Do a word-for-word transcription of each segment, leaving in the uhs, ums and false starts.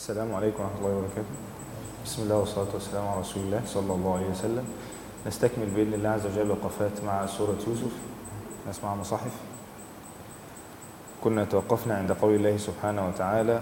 السلام عليكم ورحمة الله وبركاته. بسم الله والصلاة والسلام على رسول الله صلى الله عليه وسلم. نستكمل بإذن الله عز وجل وقفات مع سورة يوسف. نسمع مصاحف. كنا توقفنا عند قول الله سبحانه وتعالى: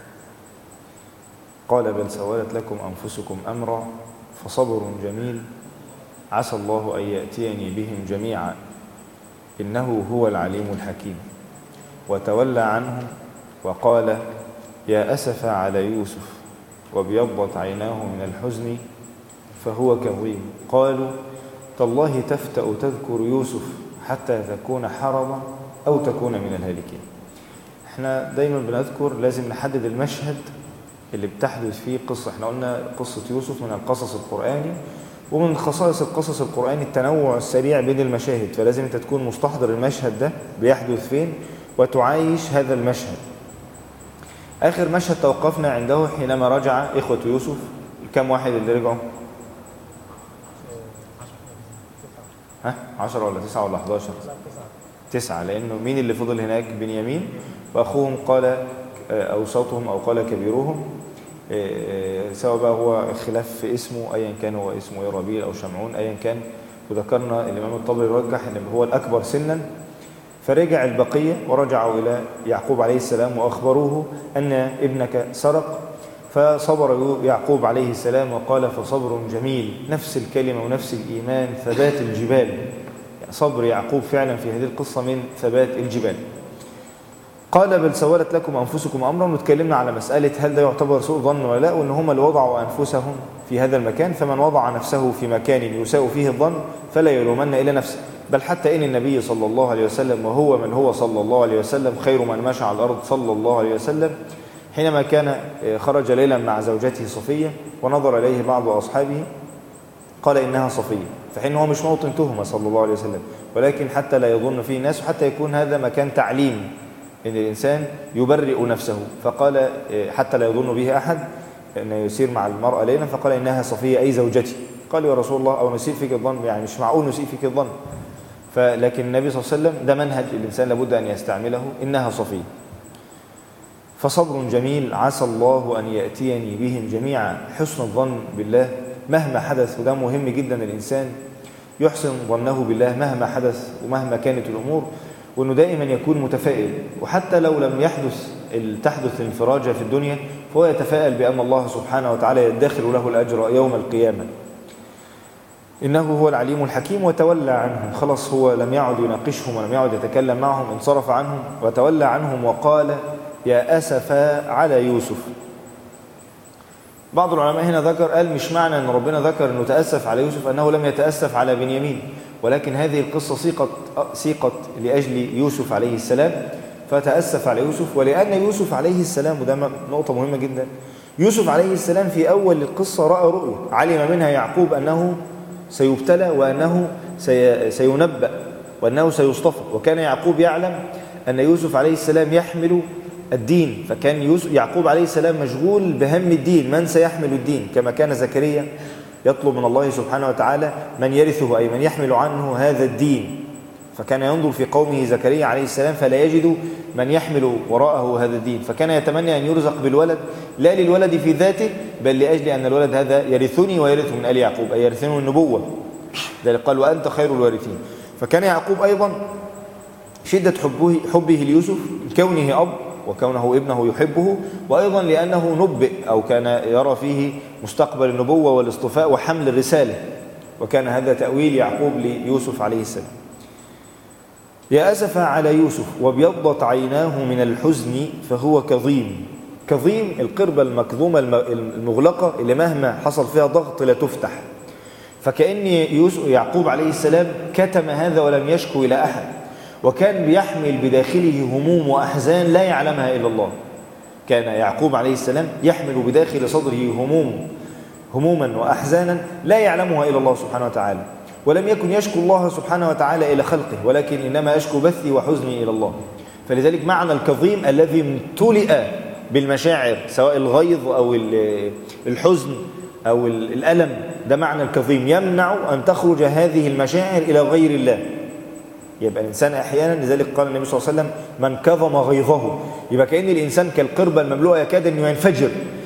قال بل سولت لكم أنفسكم أمرا فصبر جميل عسى الله أن يأتيني بهم جميعا إنه هو العليم الحكيم. وتولى عنهم وقال يا أسف على يوسف وابيضت عيناه من الحزن فهو كظيم. قالوا تالله تفتأ تذكر يوسف حتى تكون حرضا أو تكون من الهالكين. احنا دايما بنذكر لازم نحدد المشهد اللي بتحدث فيه قصة. احنا قلنا قصة يوسف من القصص القرآني، ومن خصائص القصص القرآني التنوع السريع بين المشاهد، فلازم انت تكون مستحضر المشهد ده بيحدث فين وتعايش هذا المشهد. آخر مشهد توقفنا عنده حينما رجع إخوة يوسف. كم واحد اللي رجعوا؟ ها؟ عشرة ولا تسعة ولا حداشر؟ تسعة، لأنه مين اللي فضل هناك؟ بنيامين وأخوهم قال أوسطهم أو قال كبيرهم، سواء بقى هو خلاف في اسمه، أيا كان هو اسمه إيه، ربيل أو شمعون، أيا كان. وذكرنا الإمام الطبري رجح أنه هو الأكبر سنا. فرجع البقية ورجعوا إلى يعقوب عليه السلام وأخبروه أن ابنك سرق، فصبر يعقوب عليه السلام وقال فصبر جميل. نفس الكلمة ونفس الإيمان، ثبات الجبال. يعني صبر يعقوب فعلا في هذه القصة من ثبات الجبال. قال بل سولت لكم أنفسكم أمرا، وتكلمنا على مسألة هل ده يعتبر سوء ظن ولا لا، وأن هم اللي وضعوا أنفسهم في هذا المكان، فمن وضع نفسه في مكان يساء فيه الظن فلا يلومن إلى نفسه. بل حتى إن النبي صلى الله عليه وسلم، وهو من هو صلى الله عليه وسلم خير من مشى على الأرض صلى الله عليه وسلم، حينما كان خرج ليلا مع زوجته صفية ونظر إليه بعض أصحابه قال إنها صفية، فحين هو مش موطن تهمة صلى الله عليه وسلم، ولكن حتى لا يظن فيه الناس، وحتى يكون هذا مكان تعليم إن الإنسان يبرئ نفسه. فقال حتى لا يظن به أحد أنه يسير مع المرأة ليلا، فقال إنها صفية أي زوجتي. قال يا رسول الله أو نسيء فيك الظن، يعني مش معقول نسيء فيك الظن. فلكن النبي صلى الله عليه وسلم ده منهج الإنسان لابد أن يستعمله، إنها صفية. فصبر جميل عسى الله أن يأتيني بهم جميعا. حسن الظن بالله مهما حدث، وده مهم جدا الإنسان يحسن ظنه بالله مهما حدث ومهما كانت الأمور، وأنه دائما يكون متفائل. وحتى لو لم يحدث تحدث انفراجة في الدنيا، فهو يتفائل بأن الله سبحانه وتعالى يدخر له الأجر يوم القيامة. إنه هو العليم الحكيم. وتولى عنهم، خلاص هو لم يعد يناقشهم ولم يعد يتكلم معهم، انصرف عنهم. وتولى عنهم وقال يا أسفا على يوسف. بعض العلماء هنا ذكر قال مش معنى أن ربنا ذكر أنه تأسف على يوسف أنه لم يتأسف على بنيامين، ولكن هذه القصة سيقت, سيقت لأجل يوسف عليه السلام، فتأسف على يوسف. ولأن يوسف عليه السلام، وده نقطة مهمة جدا، يوسف عليه السلام في أول القصة رأى رؤيا علم منها يعقوب أنه سيبتلى وأنه سينبأ وأنه سيصطفى. وكان يعقوب يعلم أن يوسف عليه السلام يحمل الدين، فكان يوسف يعقوب عليه السلام مشغول بهم الدين، من سيحمل الدين، كما كان زكريا يطلب من الله سبحانه وتعالى من يرثه أي من يحمل عنه هذا الدين. فكان ينظر في قومه زكريا عليه السلام فلا يجد من يحمل وراءه هذا الدين، فكان يتمنى أن يرزق بالولد، لا للولد في ذاته بل لأجل أن الولد هذا يرثني ويرث من آل يعقوب، أي يرثنه النبوة. ذلك قال وأنت خير الوارثين. فكان يعقوب أيضا شدة حبه, حبه ليوسف، كونه أب وكونه ابنه يحبه، وأيضا لأنه نبئ أو كان يرى فيه مستقبل النبوة والاصطفاء وحمل الرسالة، وكان هذا تأويل يعقوب ليوسف عليه السلام. يا أسف على يوسف وابيضت عيناه من الحزن فهو كظيم. كظيم القربة المكظومة المغلقة اللي مهما حصل فيها ضغط لا تفتح. فكأن يوسف يعقوب عليه السلام كتم هذا ولم يشكو إلى أحد، وكان بيحمل بداخله هموم وأحزان لا يعلمها إلا الله. كان يعقوب عليه السلام يحمل بداخل صدره هموم هموما وأحزانا لا يعلمها إلا الله سبحانه وتعالى، ولم يكن يشكو الله سبحانه وتعالى إلى خلقه، ولكن إنما يشكو بثي وحزني إلى الله. فلذلك معنى الكظيم الذي امتلئ بالمشاعر، سواء الغيظ أو الحزن أو الألم، ده معنى الكظيم، يمنع أن تخرج هذه المشاعر إلى غير الله. يبقى الإنسان أحيانا، لذلك قال النبي صلى الله عليه وسلم من كظم غيظه، يبقى كأن الإنسان كالقربة المملوءة يكاد أن ينفجر،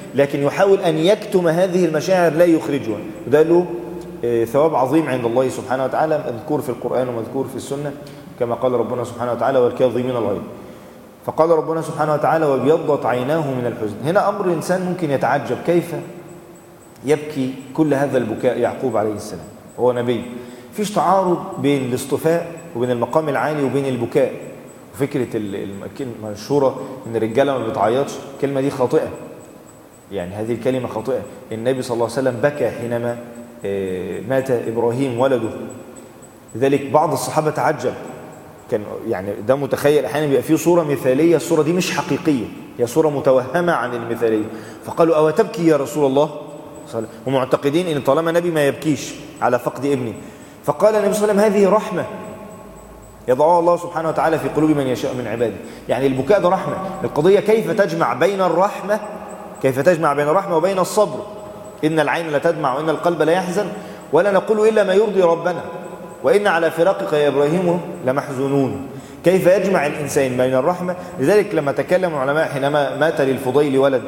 لكن يحاول أن يكتم هذه المشاعر لا يخرجها، وده له ثواب عظيم عند الله سبحانه وتعالى، مذكور في القرآن ومذكور في السنة، كما قال ربنا سبحانه وتعالى والكاظمين الغيظ. فقال ربنا سبحانه وتعالى وابيضت عيناه من الحزن. هنا أمر الإنسان ممكن يتعجب، كيف يبكي كل هذا البكاء يعقوب عليه السلام؟ هو نبي، فيش تعارض بين الاصطفاء وبين المقام العالي وبين البكاء. وفكرة المشهورة إن الرجالة ما بتعيطش، الكلمة دي خاطئة، يعني هذه الكلمة خاطئة. النبي صلى الله عليه وسلم بكى حينما مات إبراهيم ولده، لذلك بعض الصحابة تعجب، كان يعني ده متخيل أحيانا بيبقى فيه صورة مثالية، الصورة دي مش حقيقية، هي صورة متوهمة عن المثالية، فقالوا أو تبكي يا رسول الله؟ ومعتقدين إن طالما نبي ما يبكيش على فقد ابنه. فقال النبي صلى الله عليه وسلم هذه رحمة يضعها الله سبحانه وتعالى في قلوب من يشاء من عباده. يعني البكاء ده رحمة. القضية كيف تجمع بين الرحمة كيف تجمع بين الرحمة وبين الصبر. إن العين لا تدمع وإن القلب لا يحزن ولا نقول إلا ما يرضي ربنا وإن على فراقك يا إبراهيم لمحزونون. كيف يجمع الإنسان بين الرحمة؟ لذلك لما تكلم العلماء حينما مات للفضيل ولد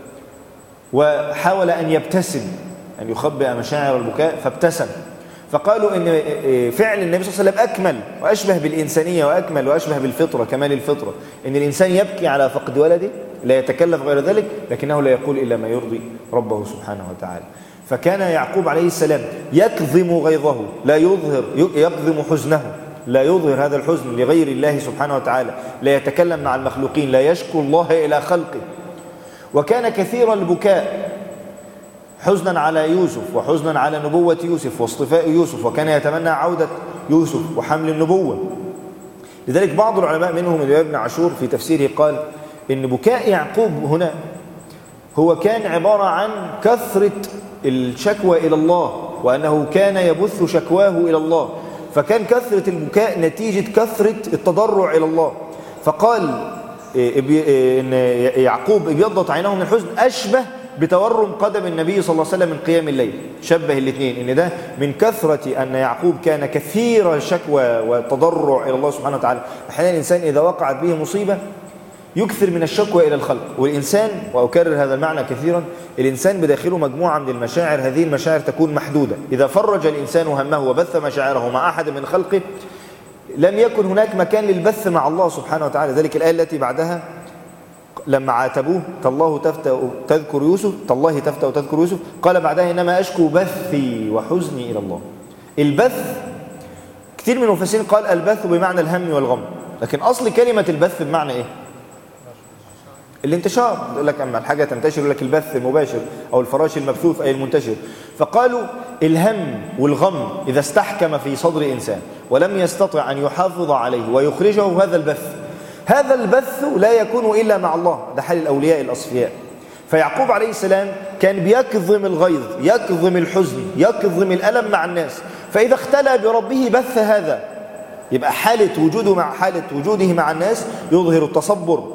وحاول أن يبتسم، أن يخبئ مشاعر البكاء فابتسم، فقالوا إن فعل النبي صلى الله عليه وسلم أكمل وأشبه بالإنسانية وأكمل وأشبه بالفطرة، كمال الفطرة، إن الإنسان يبكي على فقد ولده لا يتكلف غير ذلك، لكنه لا يقول إلا ما يرضي ربه سبحانه وتعالى. فكان يعقوب عليه السلام يكظم غيظه لا يظهر، يكظم حزنه لا يظهر هذا الحزن لغير الله سبحانه وتعالى، لا يتكلم مع المخلوقين، لا يشكو الله إلى خلقه. وكان كثير البكاء حزنا على يوسف وحزنا على نبوة يوسف واصطفاء يوسف، وكان يتمنى عودة يوسف وحمل النبوة. لذلك بعض العلماء منهم ابن عاشور في تفسيره قال إن بكاء يعقوب هنا هو كان عبارة عن كثرة الشكوى إلى الله، وأنه كان يبث شكواه إلى الله، فكان كثرة البكاء نتيجة كثرة التضرع إلى الله. فقال إن يعقوب ابيضت عيناه من الحزن أشبه بتورم قدم النبي صلى الله عليه وسلم من قيام الليل، شبه الاثنين، إن ده من كثرة أن يعقوب كان كثير الشكوى والتضرع إلى الله سبحانه وتعالى. أحيانا الإنسان إذا وقعت به مصيبة يكثر من الشكوى إلى الخلق، والإنسان، وأكرر هذا المعنى كثيرا، الإنسان بداخله مجموعة من المشاعر، هذه المشاعر تكون محدودة. إذا فرج الإنسان همه وبث مشاعره مع أحد من خلقه لم يكن هناك مكان للبث مع الله سبحانه وتعالى. ذلك الآية التي بعدها لما عاتبوه تالله تفتأ تذكر يوسف تالله تفتأ تذكر يوسف، قال بعدها إنما أشكو بثي وحزني إلى الله. البث كثير من المفسرين قال البث بمعنى الهم والغم، لكن أصل كلمة البث بمعنى إيه؟ الانتشار. يقول لك أما الحاجة تنتشر يقول لك البث المباشر أو الفراش المبثوث أي المنتشر. فقالوا الهم والغم إذا استحكم في صدر إنسان ولم يستطع أن يحافظ عليه ويخرجه، هذا البث هذا البث لا يكون إلا مع الله، ده حال الأولياء الأصفياء. فيعقوب عليه السلام كان بيكظم الغيظ، يكظم الحزن، يكظم الألم مع الناس، فإذا اختلى بربه بث هذا. يبقى حالة وجوده مع حالة وجوده مع الناس يظهر التصبر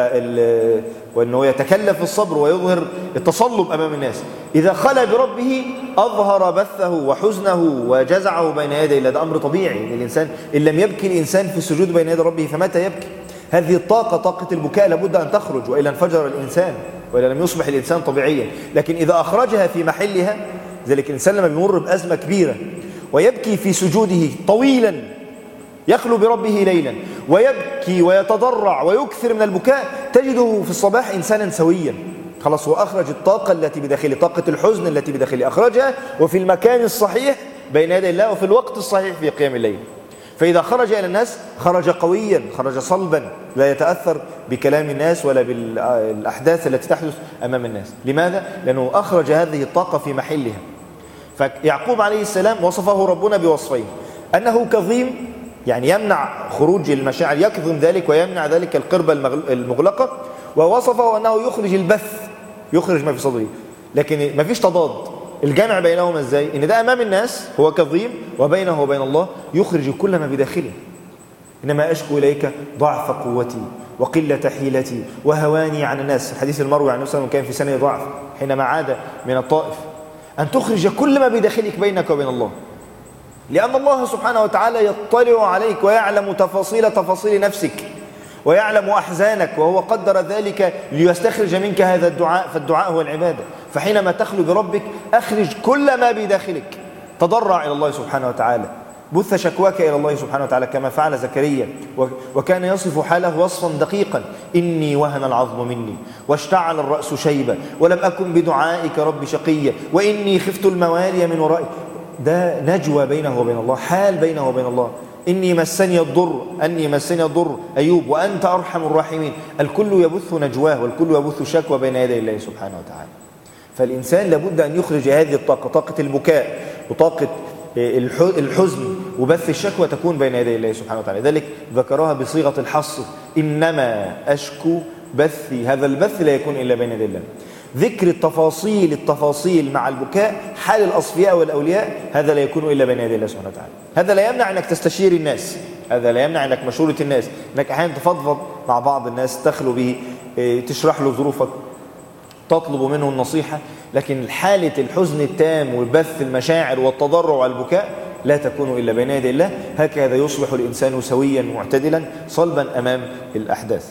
وأنه يتكلف الصبر ويظهر التصلب أمام الناس. إذا خلى بربه أظهر بثه وحزنه وجزعه بين يدي الله. ده أمر طبيعي إن الإنسان إن لم يبكي الإنسان في السجود بين يدي ربه فمتى يبكي؟ هذه الطاقة، طاقة البكاء، لابد أن تخرج، وإلا انفجر الإنسان، وإلا لم يصبح الإنسان طبيعيا. لكن إذا أخرجها في محلها، ذلك الإنسان لما بيمر بأزمة كبيرة ويبكي في سجوده طويلا يخلو بربه ليلا ويبكي ويتضرع ويكثر من البكاء، تجده في الصباح إنسانا سويا، خلاص هو أخرج الطاقة التي بداخله، طاقة الحزن التي بداخله أخرجها، وفي المكان الصحيح بين يدي الله وفي الوقت الصحيح في قيام الليل. فإذا خرج إلى الناس خرج قويا، خرج صلبا، لا يتأثر بكلام الناس ولا بالأحداث التي تحدث أمام الناس. لماذا؟ لأنه أخرج هذه الطاقة في محلها. فيعقوب عليه السلام وصفه ربنا بوصفين: أنه كظيم، يعني يمنع خروج المشاعر، يكظم ذلك ويمنع ذلك القربة المغلقة، ووصفه أنه يخرج البث، يخرج ما في صدره. لكن ما فيش تضاد، الجمع بينهما ازاي؟ ان ده امام الناس هو كظيم، وبينه وبين الله يخرج كل ما بداخله. انما اشكو اليك ضعف قوتي وقله حيلتي وهواني عن الناس. الحديث المروي عن النبي صلى الله عليه وسلم كان في سنه ضعف حينما عاد من الطائف، ان تخرج كل ما بداخلك بينك وبين الله، لان الله سبحانه وتعالى يطلع عليك ويعلم تفاصيل تفاصيل نفسك. ويعلم أحزانك وهو قدر ذلك ليستخرج منك هذا الدعاء، فالدعاء هو العبادة. فحينما تخلو بربك أخرج كل ما بداخلك، تضرع إلى الله سبحانه وتعالى، بث شكواك إلى الله سبحانه وتعالى كما فعل زكريا، وكان يصف حاله وصفا دقيقا: إني وهن العظم مني واشتعل الرأس شيبة ولم أكن بدعائك رب شقيا وإني خفت الموالي من ورائي. ده نجوى بينه وبين الله، حال بينه وبين الله. إني مسني الضر أني مسني الضر أيوب وأنت أرحم الراحمين. الكل يبث نجواه والكل يبث شكوى بين يدي الله سبحانه وتعالى. فالإنسان لابد أن يخرج هذه الطاقة، طاقة البكاء وطاقة الحزن وبث الشكوى، تكون بين يدي الله سبحانه وتعالى. ذلك ذكرها بصيغة الحصر: إنما أشكو بثي. هذا البث لا يكون إلا بين يدي الله. ذكر التفاصيل التفاصيل مع البكاء، حال الأصفياء والأولياء، هذا لا يكون إلا بين يدي الله سبحانه وتعالى. هذا لا يمنع أنك تستشير الناس، هذا لا يمنع أنك مشورة الناس، أنك أحيانا تفضفض مع بعض الناس، تخلو به، تشرح له ظروفك، تطلب منه النصيحة. لكن حالة الحزن التام وبث المشاعر والتضرع والبكاء لا تكون إلا بين يدي الله. هكذا يصبح الإنسان سويا معتدلا صلبا أمام الأحداث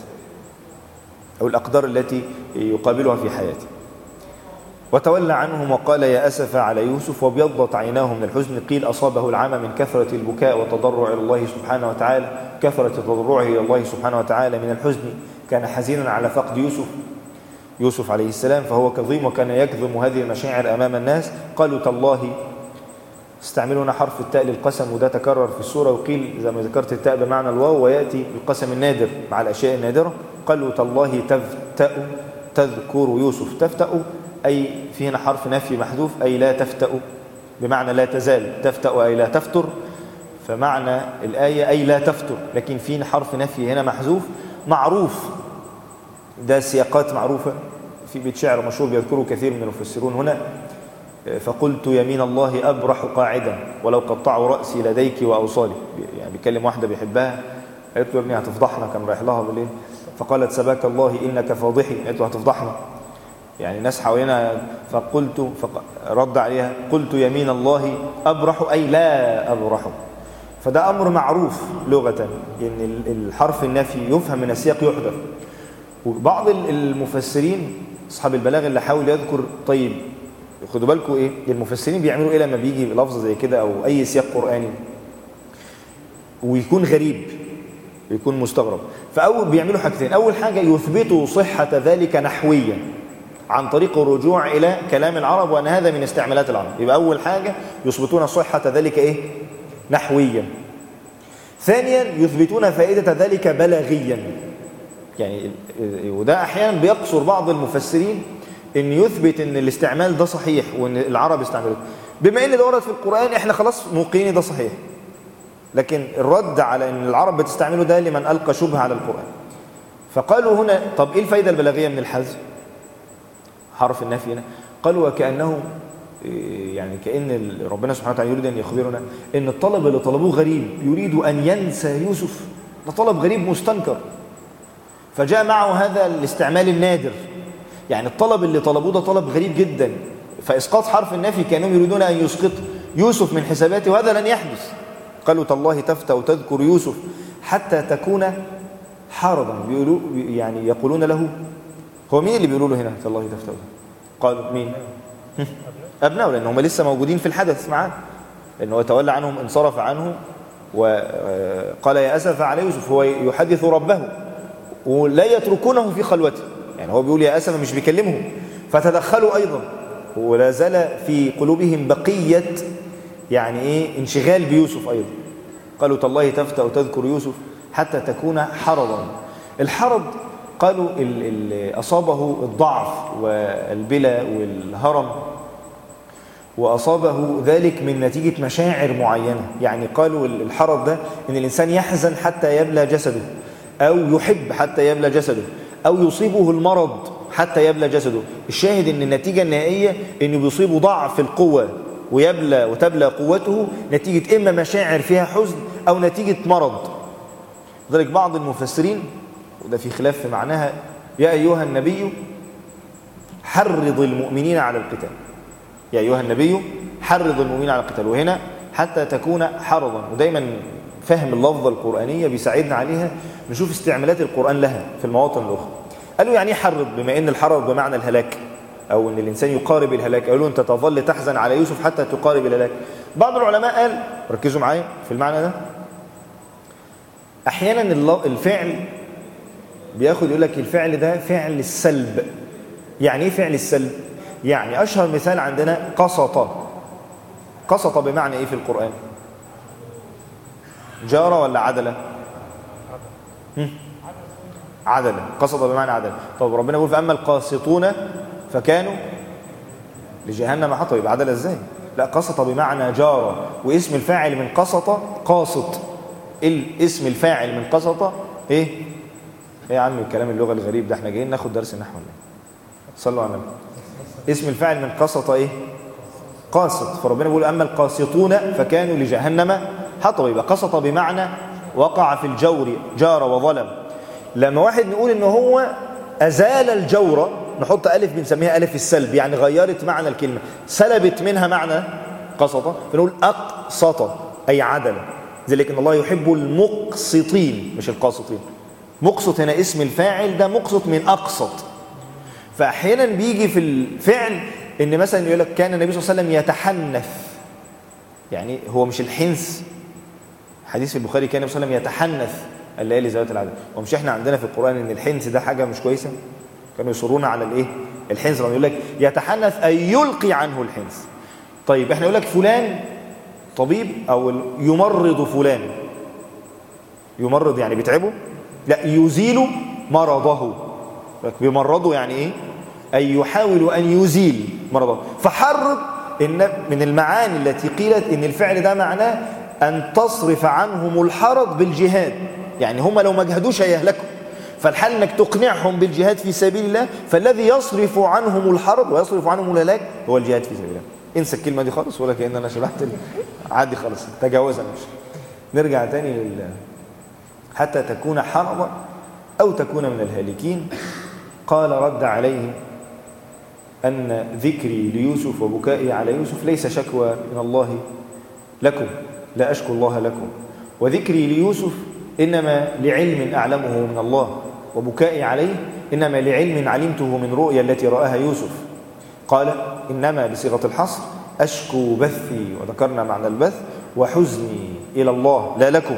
أو الأقدار التي يقابلها في حياته. وتولى عنهم وقال يا أسف على يوسف وابيضت عيناه من الحزن. قيل أصابه العمى من كثرة البكاء والتضرع إلى الله سبحانه وتعالى، كثرة تضرعه إلى الله سبحانه وتعالى من الحزن. كان حزينا على فقد يوسف يوسف عليه السلام، فهو كظيم وكان يكظم هذه المشاعر أمام الناس. قالوا تالله، استعملون حرف التاء للقسم، وده تكرر في السورة، وقيل زي ما ذكرت التاء بمعنى الواو، ويأتي القسم النادر مع الأشياء النادرة. قالوا تالله تفتأ تذكر يوسف. تفتأ أي في هنا حرف نفي محذوف، أي لا تفتأ بمعنى لا تزال، تفتأ أي لا تفتر، فمعنى الآية أي لا تفتر، لكن في حرف نفي هنا محذوف معروف. ده سياقات معروفة في بيت شعر مشهور بيذكره كثير من المفسرون هنا: فقلت يمين الله أبرح قاعدا ولو قطعوا رأسي لديك وأوصالي. يعني بيكلم واحدة بيحبها، قالت له يا ابني هتفضحنا، كان رايح لها بالليل، فقالت سباك الله إنك فاضحي، قالت له هتفضحنا، يعني ناس حوالينا. فقلت فرد عليها قلت يمين الله أبرح أي لا أبرح. فده أمر معروف لغة، إن الحرف النفي يفهم من السياق يحذف. وبعض المفسرين أصحاب البلاغة اللي حاول يذكر، طيب خدوا بالكم إيه المفسرين بيعملوا إيه لما بيجي لفظ زي كده أو أي سياق قرآني ويكون غريب، يكون مستغرب. فأول بيعملوا حاجتين: أول حاجة يثبتوا صحة ذلك نحويا عن طريق الرجوع إلى كلام العرب وأن هذا من استعمالات العرب. يبقى أول حاجة يثبتون صحة ذلك إيه؟ نحويا. ثانيا يثبتون فائدة ذلك بلاغيا. يعني وده أحيانا بيقصر بعض المفسرين إن يثبت إن الاستعمال ده صحيح وإن العرب استعملوه، بما إن ده ورد في القرآن إحنا خلاص موقعين ده صحيح. لكن الرد على إن العرب بتستعمله ده لمن ألقى شبهة على القرآن. فقالوا هنا طب إيه الفائدة البلاغية من الحذف حرف النفي هنا؟ قالوا وكأنه يعني كأن ربنا سبحانه وتعالى يريد أن يخبرنا إن الطلب اللي طلبوه غريب، يريد أن ينسى يوسف، ده طلب غريب مستنكر، فجاء معه هذا الاستعمال النادر. يعني الطلب اللي طلبوه ده طلب غريب جدا، فإسقاط حرف النفي كانوا يريدون أن يسقط يوسف من حساباته، وهذا لن يحدث. قالوا تالله تفتأ وتذكر يوسف حتى تكون حرضا. بيقولوا يعني يقولون له، هو مين اللي بيقولوا له هنا تالله تفتأ؟ قالوا مين؟ أبناء، لأنهم لسه موجودين في الحدث معاه، لأنه تولى عنهم انصرف عنه وقال يا أسف على يوسف. هو يحدث ربه ولا يتركونه في خلوته، يعني هو بيقول يا أسف مش بيكلمهم، فتدخلوا أيضا، ولا زال في قلوبهم بقية يعني إيه انشغال بيوسف أيضا. قالوا تالله تفتأ وتذكر يوسف حتى تكون حرضا. الحرض قالوا اللي أصابه الضعف والبلا والهرم، وأصابه ذلك من نتيجة مشاعر معينة. يعني قالوا الحرض ده إن الإنسان يحزن حتى يبلى جسده، أو يحب حتى يبلى جسده، أو يصيبه المرض حتى يبلى جسده. الشاهد إن النتيجة النهائية إنه بيصيبه ضعف القوة ويبلى وتبلى قوته نتيجة إما مشاعر فيها حزن أو نتيجة مرض. ذلك بعض المفسرين، وده في خلاف في معناها، يا أيها النبي حرض المؤمنين على القتال. يا أيها النبي حرض المؤمنين على القتال، وهنا حتى تكون حرضا. ودايما فهم اللفظة القرآنية بيساعدنا عليها نشوف استعمالات القرآن لها في المواطن الأخرى. قالوا يعني حرض، بما أن الحرض بمعنى الهلاك أو أن الإنسان يقارب الهلاك، قالوا أنت تظل تحزن على يوسف حتى تقارب الهلاك. بعض العلماء قال، ركزوا معايا في المعنى ده، أحيانا الفعل بياخد يقول لك الفعل ده فعل السلب. يعني إيه فعل السلب؟ يعني أشهر مثال عندنا قسط. قسط بمعنى إيه في القرآن؟ جار ولا عدلة؟ عدلة. قسط بمعنى عدلة. طب ربنا يقول فأما القاسطون فكانوا لجهنم حطب، يبقى عدلة ازاي؟ لا، قسط بمعنى جار، واسم الفاعل من قسط قاسط. الاسم الفاعل من قسط ايه؟ ايه يا عم الكلام اللغة الغريب ده، احنا جايين ناخد درس النحو ولا ايه؟ صلوا على النبي. اسم الفاعل من قسط ايه؟ قاسط. فربنا بيقول اما القاسطون فكانوا لجهنم حطب، يبقى قسط بمعنى وقع في الجور، جار وظلم. لما واحد نقول ان هو ازال الجور، نحط الف بنسميها الف السلب، يعني غيرت معنى الكلمه، سلبت منها معنى قسط، فنقول اقسط اي عدل. ذلك ان الله يحب المقسطين مش القاسطين. مقسط هنا اسم الفاعل، ده مقسط من اقسط. فاحيانا بيجي في الفعل ان مثلا يقول لك كان النبي صلى الله عليه وسلم يتحنث، يعني هو مش الحنث. حديث في البخاري كان النبي صلى الله عليه وسلم يتحنث الليالي ذوات العدد. ومش احنا عندنا في القرآن ان الحنث ده حاجة مش كويسة؟ كانوا يصرون على الايه؟ الحنث. لما يقول لك يتحنث اي يلقي عنه الحنث. طيب احنا يقول لك فلان طبيب او يمرض فلان، يمرض يعني بيتعبه، لا يزيل مرضه. بيمرضه يعني ايه؟ اي يحاول ان يزيل مرضه. فحرض ان من المعاني التي قيلت ان الفعل ده معناه أن تصرف عنهم الحرض بالجهاد، يعني هم لو ما جهدوش هيهلكوا، فالحال أنك تقنعهم بالجهاد في سبيل الله، فالذي يصرف عنهم الحرض ويصرف عنهم الهلاك هو الجهاد في سبيل الله. انسى الكلمة دي خالص، ولا كأن أنا شرحت عادي خالص، تجاوزها. مش نرجع تاني لله حتى تكون حرضا أو تكون من الهالكين. قال رد عليه أن ذكري ليوسف وبكائي على يوسف ليس شكوى من الله لكم، لا أشكو الله لكم، وذكري ليوسف إنما لعلم أعلمه من الله، وبكائي عليه إنما لعلم علمته من رؤيا التي رآها يوسف. قال إنما بصيغة الحصر أشكو بثي، وذكرنا معنى البث، وحزني إلى الله لا لكم.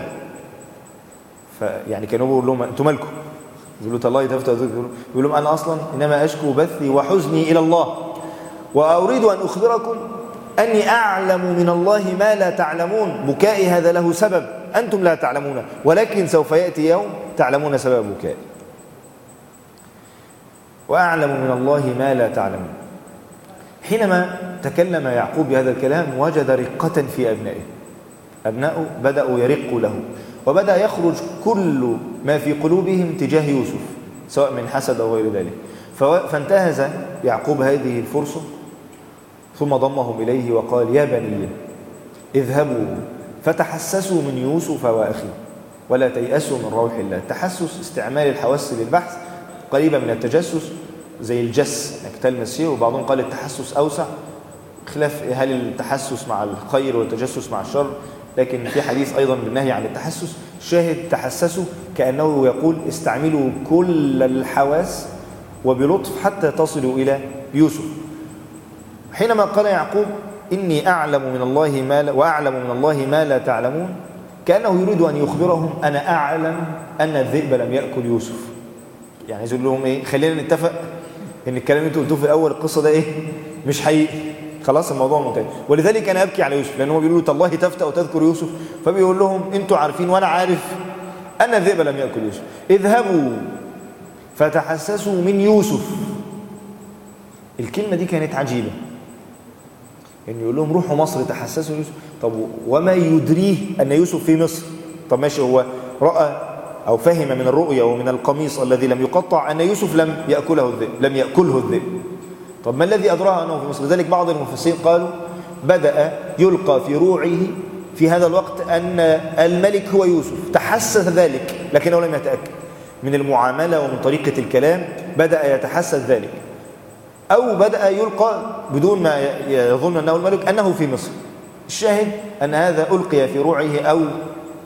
فيعني كانوا بيقولوا لهم أنتم مالكم؟ يقولوا تالله تفتح، يقول لهم أنا أصلا إنما أشكو بثي وحزني إلى الله، وأريد أن أخبركم أني أعلم من الله ما لا تعلمون. بكائي هذا له سبب أنتم لا تعلمون، ولكن سوف يأتي يوم تعلمون سبب بكائي. وأعلم من الله ما لا تعلمون. حينما تكلم يعقوب بهذا الكلام وجد رقة في أبنائه، أبنائه بدأوا يرقوا له، وبدأ يخرج كل ما في قلوبهم تجاه يوسف سواء من حسد أو غير ذلك. فانتهز يعقوب هذه الفرصة ثم ضمهم إليه وقال يا بني اذهبوا فتحسسوا من يوسف وأخيه ولا تيأسوا من روح الله. التحسس استعمال الحواس للبحث، قريبة من التجسس زي الجس انك تلمس شيء، وبعضهم قال التحسس أوسع، خلاف هل التحسس مع الخير والتجسس مع الشر، لكن في حديث أيضا بالنهي عن التحسس. شاهد تحسسوا كأنه يقول استعملوا كل الحواس وبلطف حتى تصلوا إلى يوسف. حينما قال يعقوب إني أعلم من الله ما لا وأعلم من الله ما لا تعلمون، كأنه يريد أن يخبرهم أنا أعلم أن الذئب لم يأكل يوسف. يعني عايز يقول لهم إيه؟ خلينا نتفق إن الكلام اللي أنتوا قلتوه في الأول القصة ده إيه؟ مش حقيقي، خلاص الموضوع منتهي. ولذلك أنا أبكي على يوسف، لأنهم بيقولوا تالله تفتأ وتذكر يوسف، فبيقول لهم أنتوا عارفين وأنا عارف أن الذئب لم يأكل يوسف. اذهبوا فتحسسوا من يوسف. الكلمة دي كانت عجيبة، إنه يقول لهم روحوا مصر تحسسوا يوسف. طب وما يدريه أن يوسف في مصر؟ طب ماشي، هو رأى أو فهم من الرؤيا ومن القميص الذي لم يقطع أن يوسف لم يأكله الذئب، لم يأكله الذئب. طب ما الذي أدراه أنه في مصر؟ لذلك بعض المفسرين قالوا بدأ يلقى في روعه في هذا الوقت أن الملك هو يوسف، تحسس ذلك لكنه لم يتأكد. من المعاملة ومن طريقة الكلام بدأ يتحسس ذلك، أو بدأ يلقى بدون ما يظن أنه الملك أنه في مصر. الشاهد أن هذا ألقي في روعه أو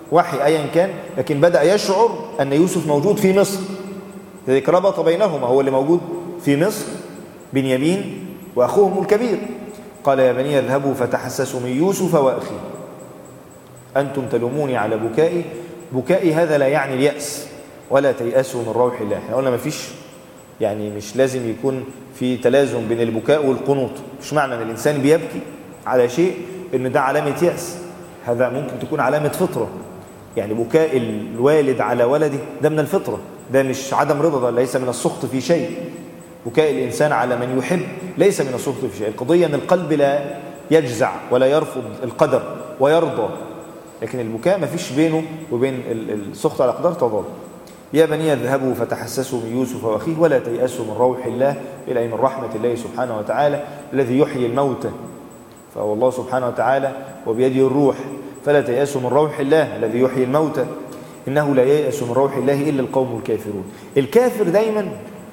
وحي أيا كان، لكن بدأ يشعر أن يوسف موجود في مصر، لذلك ربط بينهما، هو اللي موجود في مصر بنيامين وأخوهم الكبير. قال يا بني اذهبوا فتحسسوا من يوسف وأخيه أنتم تلوموني على بكائي. بكائي هذا لا يعني اليأس، ولا تيأسوا من روح الله. احنا قلنا ما فيش، يعني مش لازم يكون في تلازم بين البكاء والقنوط. مش معنى ان الانسان بيبكي على شيء ان ده علامه يأس، هذا ممكن تكون علامه فطره. يعني بكاء الوالد على ولده ده من الفطره، ده مش عدم رضا، ده ليس من السخط في شيء. بكاء الانسان على من يحب ليس من السخط في شيء. القضيه ان القلب لا يجزع ولا يرفض القدر ويرضى، لكن البكاء ما فيش بينه وبين السخط على الأقدار تضاد. يا بني اذهبوا فتحسسوا من يوسف وأخيه ولا تيأسوا من روح الله، إلى من رحمة الله سبحانه وتعالى الذي يحيي الموتى، فهو الله سبحانه وتعالى وبيده الروح. فلا تيأسوا من روح الله الذي يحيي الموتى إنه لا ييأس من روح الله إلا القوم الكافرون. الكافر دايما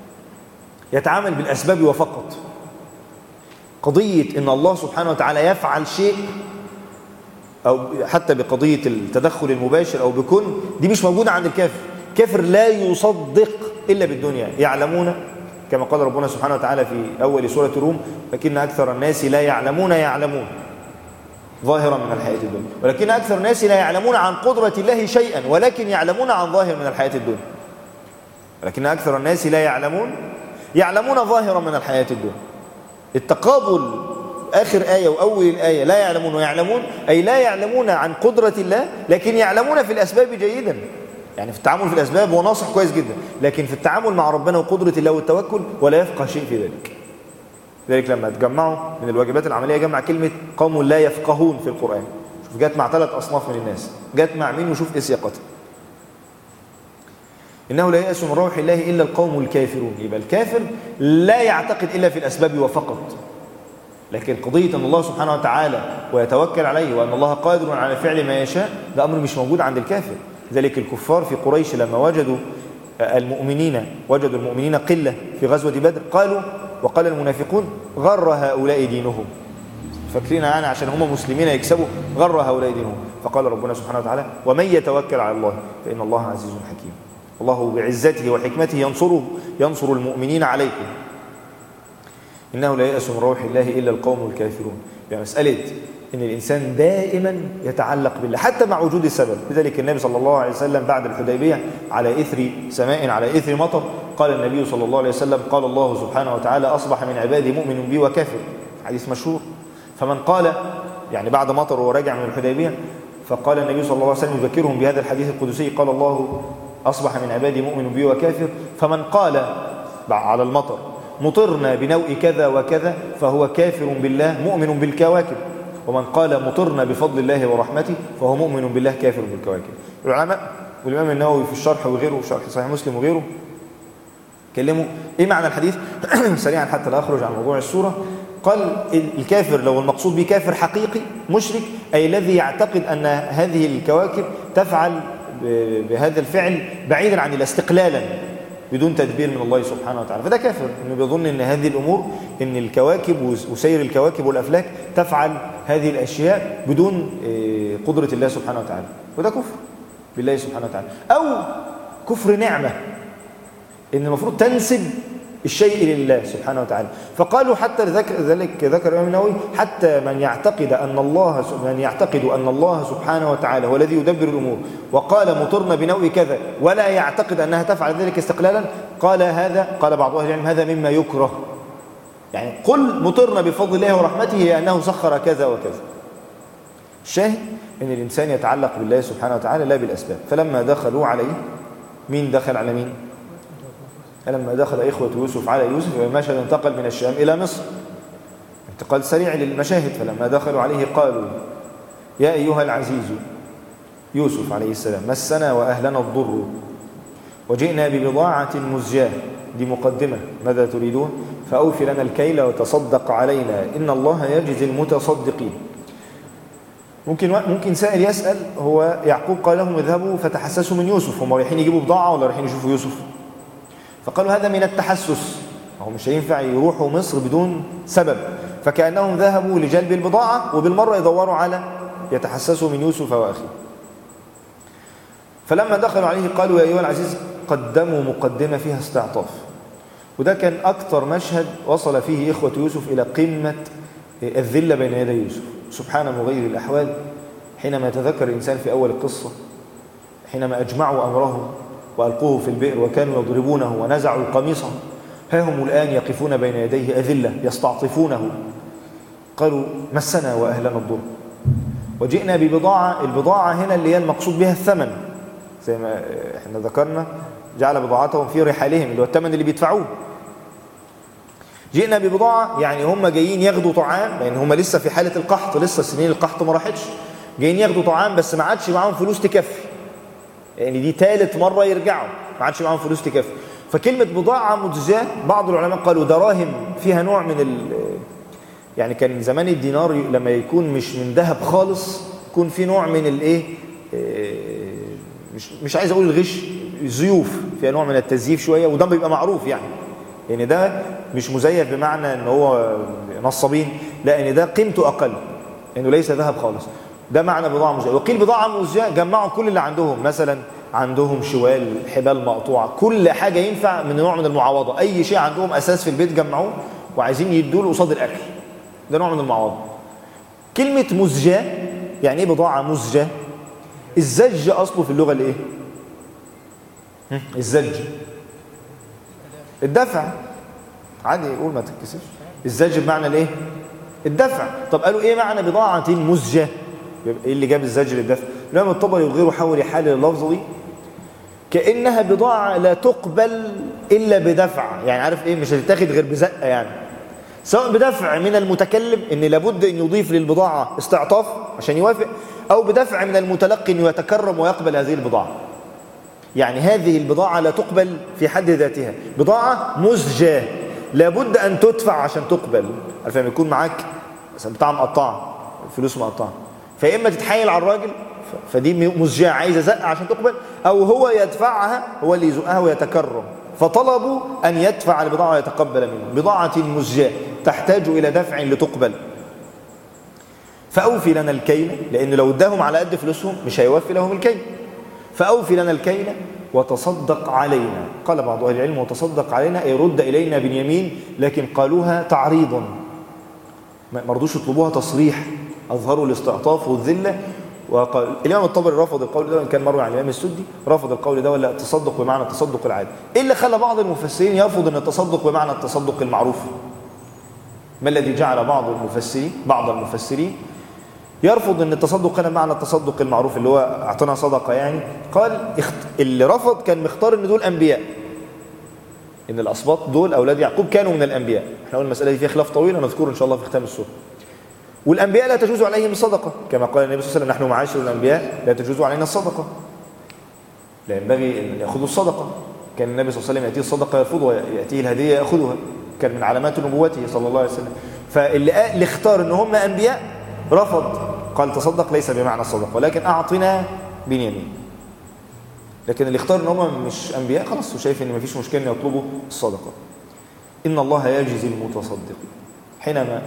يتعامل بالأسباب وفقط. قضية إن الله سبحانه وتعالى يفعل شيء، أو حتى بقضية التدخل المباشر أو بكن، دي مش موجودة عند الكافر. الكافر لا يصدق إلا بالدنيا. يعلمون كما قال ربنا سبحانه وتعالى في أول سورة الروم لكن أكثر الناس لا يعلمون يعلمون ظاهرا من الحياة الدنيا، ولكن أكثر الناس لا يعلمون عن قدرة الله شيئا ولكن يعلمون عن ظاهر من الحياة الدنيا. ولكن أكثر الناس لا يعلمون يعلمون ظاهرا من الحياة الدنيا. التقابل آخر آية وأول الآية لا يعلمون ويعلمون، أي لا يعلمون عن قدرة الله لكن يعلمون في الأسباب جيدا. يعني في التعامل في الأسباب هو ناصح كويس جدا، لكن في التعامل مع ربنا وقدرة الله والتوكل ولا يفقه شيء في ذلك. لذلك لما تجمعوا من الواجبات العملية جمع كلمة قوم لا يفقهون في القرآن. شوف جات مع ثلاث أصناف من الناس، جات مع مين وشوف إيه سياقتها. إنه لا يأس من روح الله إلا القوم الكافرون. يبقى الكافر لا يعتقد إلا في الأسباب وفقط، لكن قضية أن الله سبحانه وتعالى ويتوكل عليه وأن الله قادر على فعل ما يشاء ده أمر مش موجود عند الكافر. ذلك الكفار في قريش لما وجدوا المؤمنين وجدوا المؤمنين قلة في غزوة بدر قالوا وقال المنافقون غر هؤلاء دينهم، فاكرين يعني عشان هم مسلمين يكسبوا، غر هؤلاء دينهم. فقال ربنا سبحانه وتعالى ومن يتوكل على الله فإن الله عزيز حكيم. الله بعزته وحكمته ينصره ينصر المؤمنين عليكم. إنه لا يأس من روح الله إلا القوم الكافرون. يعني مسألة إن الإنسان دائما يتعلق بالله حتى مع وجود السبب. لذلك النبي صلى الله عليه وسلم بعد الحديبية على إثر سماء على إثر مطر قال النبي صلى الله عليه وسلم قال الله سبحانه وتعالى أصبح من عبادي مؤمن بي وكافر، حديث مشهور. فمن قال يعني بعد مطر وراجع من الحديبية فقال النبي صلى الله عليه وسلم يذكرهم بهذا الحديث القدسي قال الله أصبح من عبادي مؤمن بي وكافر، فمن قال على المطر مطرنا بنوء كذا وكذا فهو كافر بالله مؤمن بالكواكب، ومن قال مطرنا بفضل الله ورحمته فهو مؤمن بالله كافر بالكواكب. العلماء والإمام النووي في الشرح وغيره شرح صحيح مسلم وغيره كلموا إيه معنى الحديث سريعا حتى لا أخرج عن موضوع السورة. قال الكافر لو المقصود به كافر حقيقي مشرك أي الذي يعتقد أن هذه الكواكب تفعل بهذا الفعل بعيدا عن الاستقلالا بدون تدبير من الله سبحانه وتعالى، فده كافر انه بيظن ان هذه الامور ان الكواكب وسير الكواكب والافلاك تفعل هذه الاشياء بدون قدرة الله سبحانه وتعالى، وده كفر بالله سبحانه وتعالى. او كفر نعمة ان المفروض تنسب الشيء لله سبحانه وتعالى. فقالوا حتى ذلك ذكر الإمام النووي حتى من يعتقد أن الله من يعتقد أن الله سبحانه وتعالى هو الذي يدبر الأمور وقال مطرنا بنوء كذا ولا يعتقد أنها تفعل ذلك استقلالا قال هذا قال بعض أهل العلم هذا مما يكره. يعني قل مطرنا بفضل الله ورحمته أنه سخر كذا وكذا. الشاهد أن الإنسان يتعلق بالله سبحانه وتعالى لا بالأسباب. فلما دخلوا عليه مين دخل على مين؟ لما دخل إخوة يوسف على يوسف المشهد انتقل من الشام إلى مصر انتقال سريع للمشاهد. فلما دخلوا عليه قالوا يا أيها العزيز يوسف عليه السلام مسنا وأهلنا الضر وجئنا ببضاعة مزجاة. دي مقدمة ماذا تريدون؟ فأوف لنا الكيل وتصدق علينا إن الله يجزي المتصدقين. ممكن ممكن سائل يسأل هو يعقوب قال لهم اذهبوا فتحسسوا من يوسف، هم رايحين يجيبوا بضاعة ولا رايحين يشوفوا يوسف؟ فقالوا هذا من التحسس، هو مش هينفع يروحوا مصر بدون سبب، فكأنهم ذهبوا لجلب البضاعة وبالمرة يدوروا على يتحسسوا من يوسف وأخيه. فلما دخلوا عليه قالوا يا أيها العزيز، قدموا مقدمة فيها استعطاف. وده كان أكثر مشهد وصل فيه إخوة يوسف إلى قمة الذلة بين يدي يوسف. سبحان مغير الأحوال، حينما يتذكر الإنسان في أول القصة حينما أجمعوا أمرهم وألقوه في البئر وكانوا يضربونه ونزعوا قميصه، ها هم الآن يقفون بين يديه أذلة يستعطفونه. قالوا مسنا وأهلنا الضر وجئنا ببضاعة. البضاعة هنا اللي هي المقصود بها الثمن، زي ما احنا ذكرنا جعل بضاعتهم في رحالهم، اللي هو الثمن اللي بيدفعوه. جئنا ببضاعة يعني هم جايين ياخدوا طعام، لأن هم لسه في حالة القحط، لسه سنين القحط ما راحتش، جايين ياخدوا طعام بس ما عادش معاهم فلوس تكفي، يعني دي ثالث مرة يرجعوا ما عادش معاهم فلوس تكفي. فكلمة بضاعة مزجاة بعض العلماء قالوا دراهم فيها نوع من ال يعني كان زمان الدينار لما يكون مش من ذهب خالص يكون في نوع من الايه، مش مش عايز اقول الغش، زيوف فيها نوع من التزييف شويه، وده بيبقى معروف يعني يعني ده مش مزيف بمعنى ان هو نصابين، لا، ان ده قيمته اقل، انه ليس ذهب خالص. ده معنى بضاعه مزجاه. وقيل بضاعه مزجاه جمعوا كل اللي عندهم، مثلا عندهم شوال، حبال مقطوعه، كل حاجه ينفع من نوع من المعاوضه، اي شيء عندهم اساس في البيت جمعوه وعايزين يدوا له قصاد الاكل، ده نوع من المعاوضه. كلمه مزجاه يعني ايه بضاعه مزجاه؟ الزج اصله في اللغه الايه؟ الزج الدفع، عادي يقول ما تتكسفش. الزج بمعنى الايه؟ الدفع. طب قالوا ايه معنى بضاعه مزجاه؟ ايه اللي جاب الزج للدفع؟ الامام الطبري يغير حول حال اللفظ دي كانها بضاعه لا تقبل الا بدفع، يعني عارف ايه، مش هتتاخد غير بزقه، يعني سواء بدفع من المتكلم ان لابد ان يضيف للبضاعه استعطاف عشان يوافق، او بدفع من المتلقي انه يتكرم ويقبل هذه البضاعه. يعني هذه البضاعه لا تقبل في حد ذاتها، بضاعه مزجاه لابد ان تدفع عشان تقبل. عارف لما يكون معاك مثلا بتاع مقطعه، فلوس مقطعه، فيا اما تتحايل على الراجل فدي مزجاه عايزه زقه عشان تقبل، او هو يدفعها، هو اللي يزقها ويتكرم، فطلبوا ان يدفع البضاعه ويتقبل منه. بضاعه مزجاه تحتاج الى دفع لتقبل. فأوفي لنا الكيل، لأن لو اداهم على قد فلوسهم مش هيوفي لهم الكيل. فأوفي لنا الكيل وتصدق علينا. قال بعض أهل العلم وتصدق علينا أي رد إلينا بنيامين، لكن قالوها تعريضا، ما رضوش يطلبوها تصريح، أظهروا الاستعطاف والذلة. وقال الإمام الطبري رفض القول ده، وإن كان مروي عن الإمام السدي رفض القول ده، ولا التصدق بمعنى التصدق العادي. إيه اللي خلى بعض المفسرين يرفض أن التصدق بمعنى التصدق المعروف؟ ما الذي جعل بعض المفسرين بعض المفسرين يرفض ان التصدق كان معنى التصدق المعروف اللي هو اعطنا صدقه؟ يعني قال اللي رفض كان مختار ان دول انبياء، ان الاسباط دول اولاد يعقوب كانوا من الانبياء. احنا قلنا المساله دي فيها خلاف طويل نذكره ان شاء الله في ختام السوره. والانبياء لا تجوز عليهم الصدقه، كما قال النبي صلى الله عليه وسلم نحن معاشر الانبياء لا تجوز علينا الصدقه، لا ينبغي ان ياخذوا الصدقه. كان النبي صلى الله عليه وسلم ياتيه الصدقه يرفضها، ياتيه الهديه ياخذها، كان من علامات نبوته صلى الله عليه وسلم. فاللي اللي اختار ان هم انبياء رفض، قال تصدق ليس بمعنى الصدقه، ولكن اعطنا بنيامين. لكن اللي اختار ان هم مش انبياء خلاص وشايف ان مفيش مشكله ان يطلبوا الصدقه. ان الله يجزي المتصدقين. حينما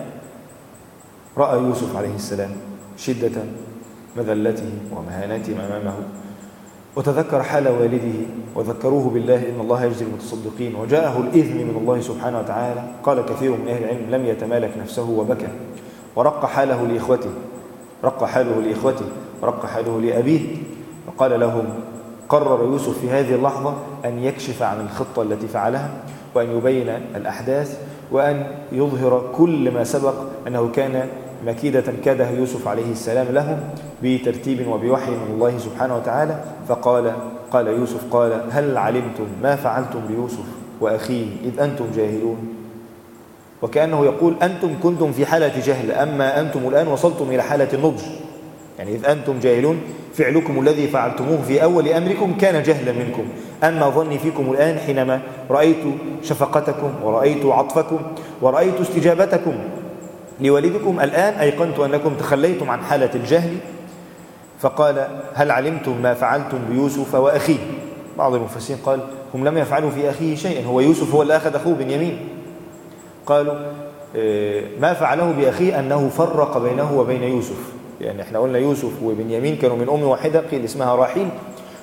راى يوسف عليه السلام شده مذلته ومهانتهم امامه، وتذكر حال والده وذكروه بالله ان الله يجزي المتصدقين، وجاءه الاذن من الله سبحانه وتعالى، قال كثير من اهل العلم لم يتمالك نفسه وبكى، ورق حاله لاخوته رق حاله لاخوته رق حاله لابيه، وقال لهم قرر يوسف في هذه اللحظه ان يكشف عن الخطه التي فعلها، وان يبين الاحداث، وان يظهر كل ما سبق انه كان مكيدة كاده يوسف عليه السلام لهم بترتيب وبوحي من الله سبحانه وتعالى. فقال قال يوسف قال هل علمتم ما فعلتم بيوسف وأخيه إذ أنتم جاهلون؟ وكأنه يقول أنتم كنتم في حالة جهل، أما أنتم الآن وصلتم إلى حالة النضج. يعني إذ أنتم جاهلون فعلكم الذي فعلتموه في أول أمركم كان جهلا منكم، أما ظني فيكم الآن حينما رأيت شفقتكم ورأيت عطفكم ورأيت استجابتكم لوالدكم، الآن أيقنت أنكم تخليتم عن حالة الجهل. فقال هل علمتم ما فعلتم بيوسف وأخيه؟ بعض المفسرين قال هم لم يفعلوا في أخيه شيئا، هو يوسف هو اللي أخذ أخوه بنيامين. قالوا ما فعله بأخيه أنه فرق بينه وبين يوسف، يعني احنا قلنا يوسف وبنيامين كانوا من أم واحدة قيل اسمها راحيل،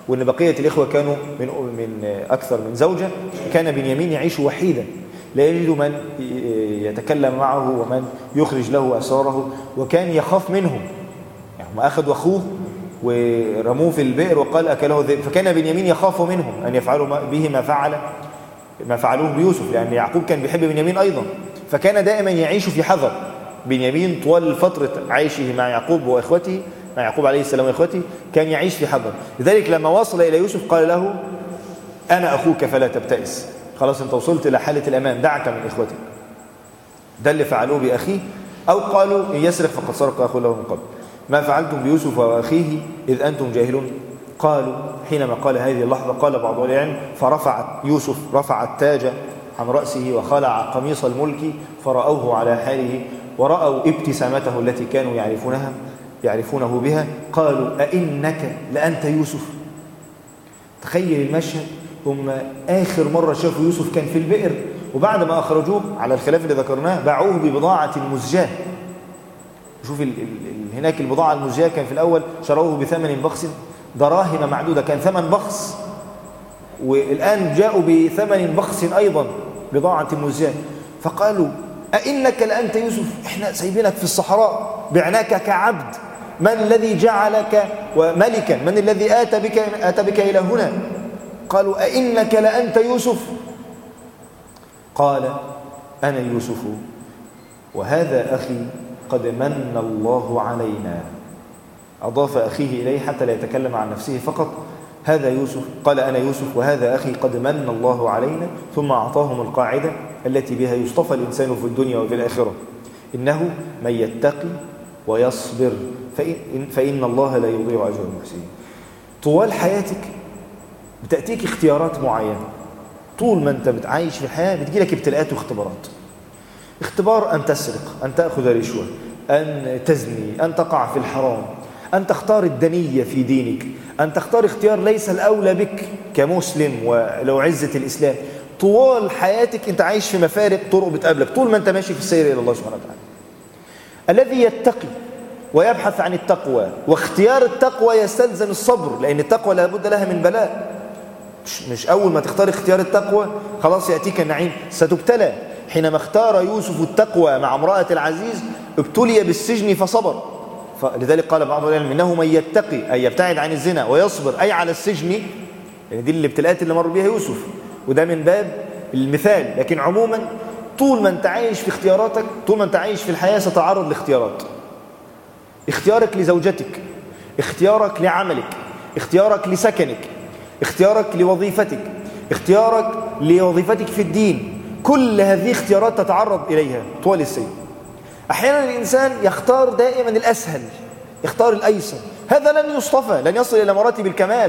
وأن بقية الإخوة كانوا من من أكثر من زوجة، كان بنيامين يعيش وحيدا لا يجد من يتكلم معه ومن يخرج له أسراره، وكان يخاف منهم. يعني ما أخذوا أخوه ورموه في البئر وقال أكله الذئب، فكان بنيامين يخاف منهم أن يفعلوا به ما فعل ما فعلوه بيوسف، لأن يعقوب كان بيحب بنيامين أيضا، فكان دائما يعيش في حذر. بنيامين طوال فترة عيشه مع يعقوب وإخوته، مع يعقوب عليه السلام وإخوته، كان يعيش في حذر. لذلك لما وصل إلى يوسف قال له أنا أخوك فلا تبتئس، خلاص أنت وصلت إلى حالة الأمان، دعك من إخوتك. ده اللي فعلوه بأخيه. أو قالوا إن يسرق فقد سرق أخوه له من قبل، ما فعلتم بيوسف وأخيه إذ أنتم جاهلون. قالوا حينما قال هذه اللحظة قال بعض أهل العلم فرفع يوسف رفع التاج عن رأسه وخلع قميص الملك فرأوه على حاله ورأوا ابتسامته التي كانوا يعرفونها يعرفونه بها. قالوا أئنك لأنت يوسف. تخيل المشهد، هم آخر مرة شافوا يوسف كان في البئر، وبعد ما أخرجوه على الخلاف اللي ذكرناه باعوه ببضاعة مزجاة. شوف ال ال هناك البضاعة المزجاة كان في الأول شروه بثمن بخس، دراهم معدودة، كان ثمن بخس، والآن جاءوا بثمن بخس أيضا بضاعة مزجاة. فقالوا أئنك لأنت يوسف، إحنا سايبينك في الصحراء بعناك كعبد، من الذي جعلك وملكا، من الذي آتى بك, آتى بك إلى هنا؟ قالوا أئنك لأنت يوسف. قال أنا يوسف وهذا أخي قد من الله علينا. أضاف أخيه إليه حتى لا يتكلم عن نفسه فقط. هذا يوسف، قال أنا يوسف وهذا أخي قد من الله علينا، ثم أعطاهم القاعدة التي بها يصطفى الإنسان في الدنيا وفي الآخرة: إنه من يتقي ويصبر فإن, فإن الله لا يضيع أجر المحسنين. طوال حياتك بتأتيك اختيارات معينة، طول ما أنت بتعيش في الحياة بتجيلك ابتلاءات واختبارات. اختبار أن تسرق، أن تأخذ رشوة، أن تزني، أن تقع في الحرام، أن تختار الدنية في دينك، أن تختار اختيار ليس الأولى بك كمسلم ولو عزة الإسلام. طوال حياتك أنت عايش في مفارق طرق بتقابلك طول ما أنت ماشي في السير إلى الله سبحانه وتعالى. الذي يتقي ويبحث عن التقوى، واختيار التقوى يستلزم الصبر، لأن التقوى لابد لها من بلاء. مش, مش أول ما تختار اختيار التقوى خلاص يأتيك النعيم، ستبتلى. حينما اختار يوسف التقوى مع امرأة العزيز ابتلي بالسجن فصبر. فلذلك قال بعض العلم إنه من يتقي أي يبتعد عن الزنا ويصبر أي على السجن، يعني دي الابتلاءات اللي مر بها يوسف، وده من باب المثال. لكن عموما طول ما انت عايش في اختياراتك، طول ما انت عايش في الحياة ستتعرض لاختيارات. اختيارك لزوجتك، اختيارك لعملك، اختيارك لسكنك، اختيارك لوظيفتك، اختيارك لوظيفتك في الدين، كل هذه اختيارات تتعرض إليها طوال السير. أحيانا الإنسان يختار دائما الأسهل، يختار الأيسر، هذا لن يصطفى، لن يصل إلى مراتب الكمال.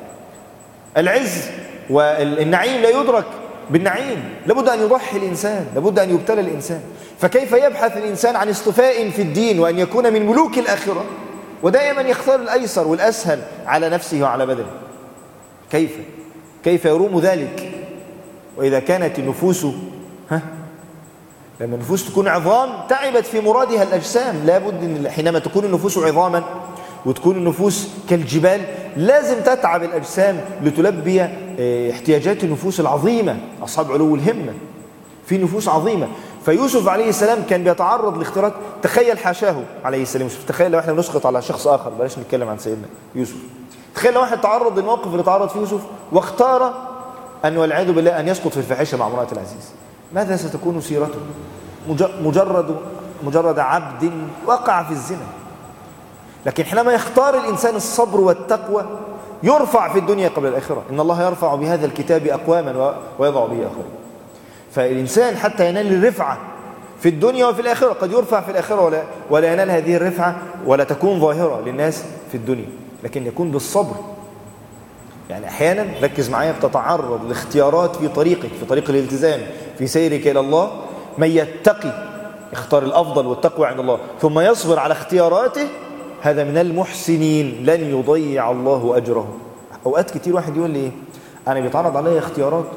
العز والنعيم لا يدرك بالنعيم، لابد أن يضحي الإنسان، لابد أن يبتلى الإنسان. فكيف يبحث الإنسان عن اصطفاء في الدين وأن يكون من ملوك الآخرة ودائما يختار الأيسر والأسهل على نفسه وعلى بدنه؟ كيف كيف يروم ذلك؟ وإذا كانت النفوس ها لما النفوس تكون عظام تعبت في مرادها الأجسام، لابد أن حينما تكون النفوس عظاما وتكون النفوس كالجبال لازم تتعب الأجسام لتلبي احتياجات النفوس العظيمة، أصحاب علو الهمة في نفوس عظيمة. فيوسف عليه السلام كان بيتعرض لاختيارات. تخيل حاشاه عليه السلام، تخيل لو احنا بنسقط على شخص آخر، بلاش نتكلم عن سيدنا يوسف، تخيل لو واحد تعرض للموقف اللي تعرض فيه يوسف واختار أن والعياذ بالله أن يسقط في الفاحشة مع امرأة العزيز، ماذا ستكون سيرته؟ مجرد مجرد عبد وقع في الزنا. لكن حينما يختار الإنسان الصبر والتقوى يرفع في الدنيا قبل الآخرة. إن الله يرفع بهذا الكتاب أقواما ويضع به آخرين. فالإنسان حتى ينال الرفعة في الدنيا وفي الآخرة، قد يرفع في الآخرة ولا, ولا ينال هذه الرفعة ولا تكون ظاهرة للناس في الدنيا، لكن يكون بالصبر. يعني أحيانا ركز معايا، بتتعرض لاختيارات في طريقك، في طريق الالتزام، في سيرك إلى الله. من يتقي اختار الأفضل والتقوى عند الله ثم يصبر على اختياراته، هذا من المحسنين، لن يضيع الله أجره. أوقات كتير واحد يقول لي إيه؟ أنا بيتعرض علي اختيارات،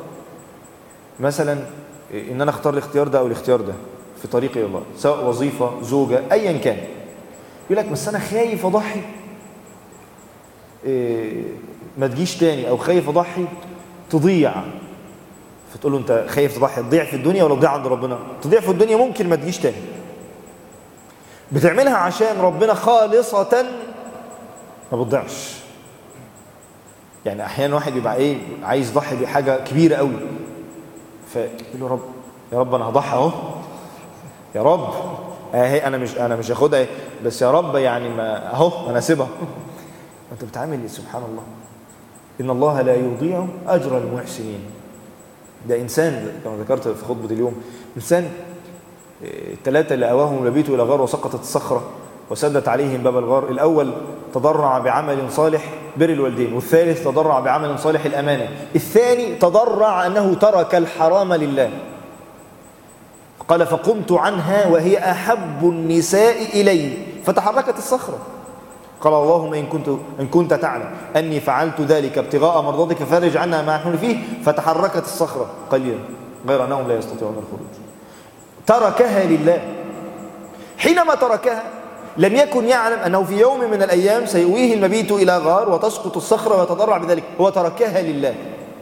مثلا إن أنا اختار الاختيار ده أو الاختيار ده في طريقي إلى الله، سواء وظيفة، زوجة، أيا كان. يقول لك بس أنا خايف أضحي. إيه ما تجيش تاني، أو خايف أضحي تضيع. فتقول له أنت خايف تضحي تضيع في الدنيا ولا تضيع عند ربنا؟ تضيع في الدنيا ممكن ما تجيش تاني. بتعملها عشان ربنا خالصة ما بتضيعش. يعني أحيانا واحد يبقى إيه عايز يضحي بحاجة كبيرة قوي، فيقول له رب يا رب أنا هضحي أهو، يا رب اهي انا مش انا مش هاخدها بس يا رب يعني ما اهو انا سيبها. انت بتعامل ايه؟ سبحان الله. ان الله لا يضيع اجر المحسنين. ده انسان كما ذكرت في خطبه اليوم، انسان الثلاثه اللي اواهم لبيتوا الى غار وسقطت الصخره وسدت عليهم باب الغار. الاول تضرع بعمل صالح بر الوالدين، والثالث تضرع بعمل صالح الامانه، الثاني تضرع انه ترك الحرام لله. قال فقمت عنها وهي أحب النساء إلي فتحركت الصخرة. قال اللهم إن كنت, إن كنت تعلم أني فعلت ذلك ابتغاء مرضاتك فارج عنها ما نحن فيه. فتحركت الصخرة قليلا غير أنهم لا يستطيعون الخروج. تركها لله. حينما تركها لم يكن يعلم أنه في يوم من الأيام سيؤويه المبيت إلى غار وتسقط الصخرة ويتضرع بذلك. هو تركها لله.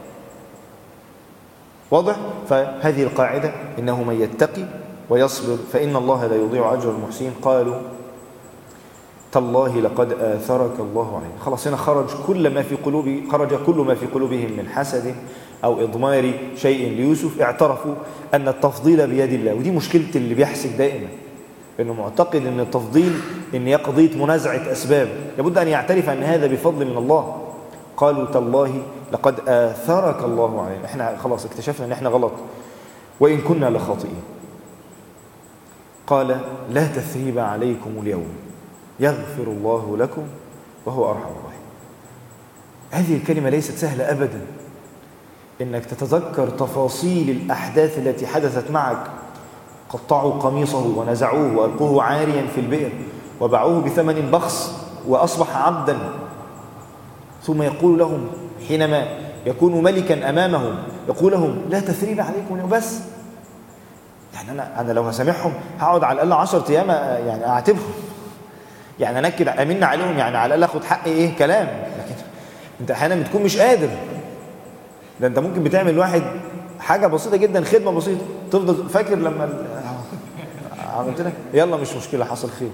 واضح؟ فهذه القاعدة إنه من يتقي ويصبر فإن الله لا يضيع أجر المحسنين. قالوا تالله لقد آثرك الله عليه. خلاص هنا خرج كل ما في قلوب خرج كل ما في قلوبهم من حسد أو إضمار شيء ليوسف. اعترفوا أن التفضيل بيد الله، ودي مشكلة اللي بيحسد دائما، إنه معتقد أن التفضيل إن هي قضية منازعة أسباب. لابد أن يعترف أن هذا بفضل من الله. قالوا تالله لقد آثرك الله علينا. احنا خلاص اكتشفنا ان احنا غلط وإن كنا لخاطئين. قال لا تثريب عليكم اليوم يغفر الله لكم وهو أرحم الراحمين. هذه الكلمة ليست سهلة أبدا، إنك تتذكر تفاصيل الأحداث التي حدثت معك. قطعوا قميصه ونزعوه وألقوه عاريا في البئر وباعوه بثمن بخس وأصبح عبدا. ثم يقول لهم حينما يكون ملكا أمامهم يقول لهم لا تثريب عليكم بس. يعني أنا, أنا لو هسامحهم هقعد على الأقل عشرة أيام يعني أعاتبهم، يعني أنكد أمن عليهم، يعني على الأقل أخذ حقي إيه كلام. لكن أنت أحيانا بتكون مش قادر. ده أنت ممكن بتعمل واحد حاجة بسيطة جدا، خدمة بسيطة، تفضل فاكر لما عملت لك يلا مش مشكلة حصل خير.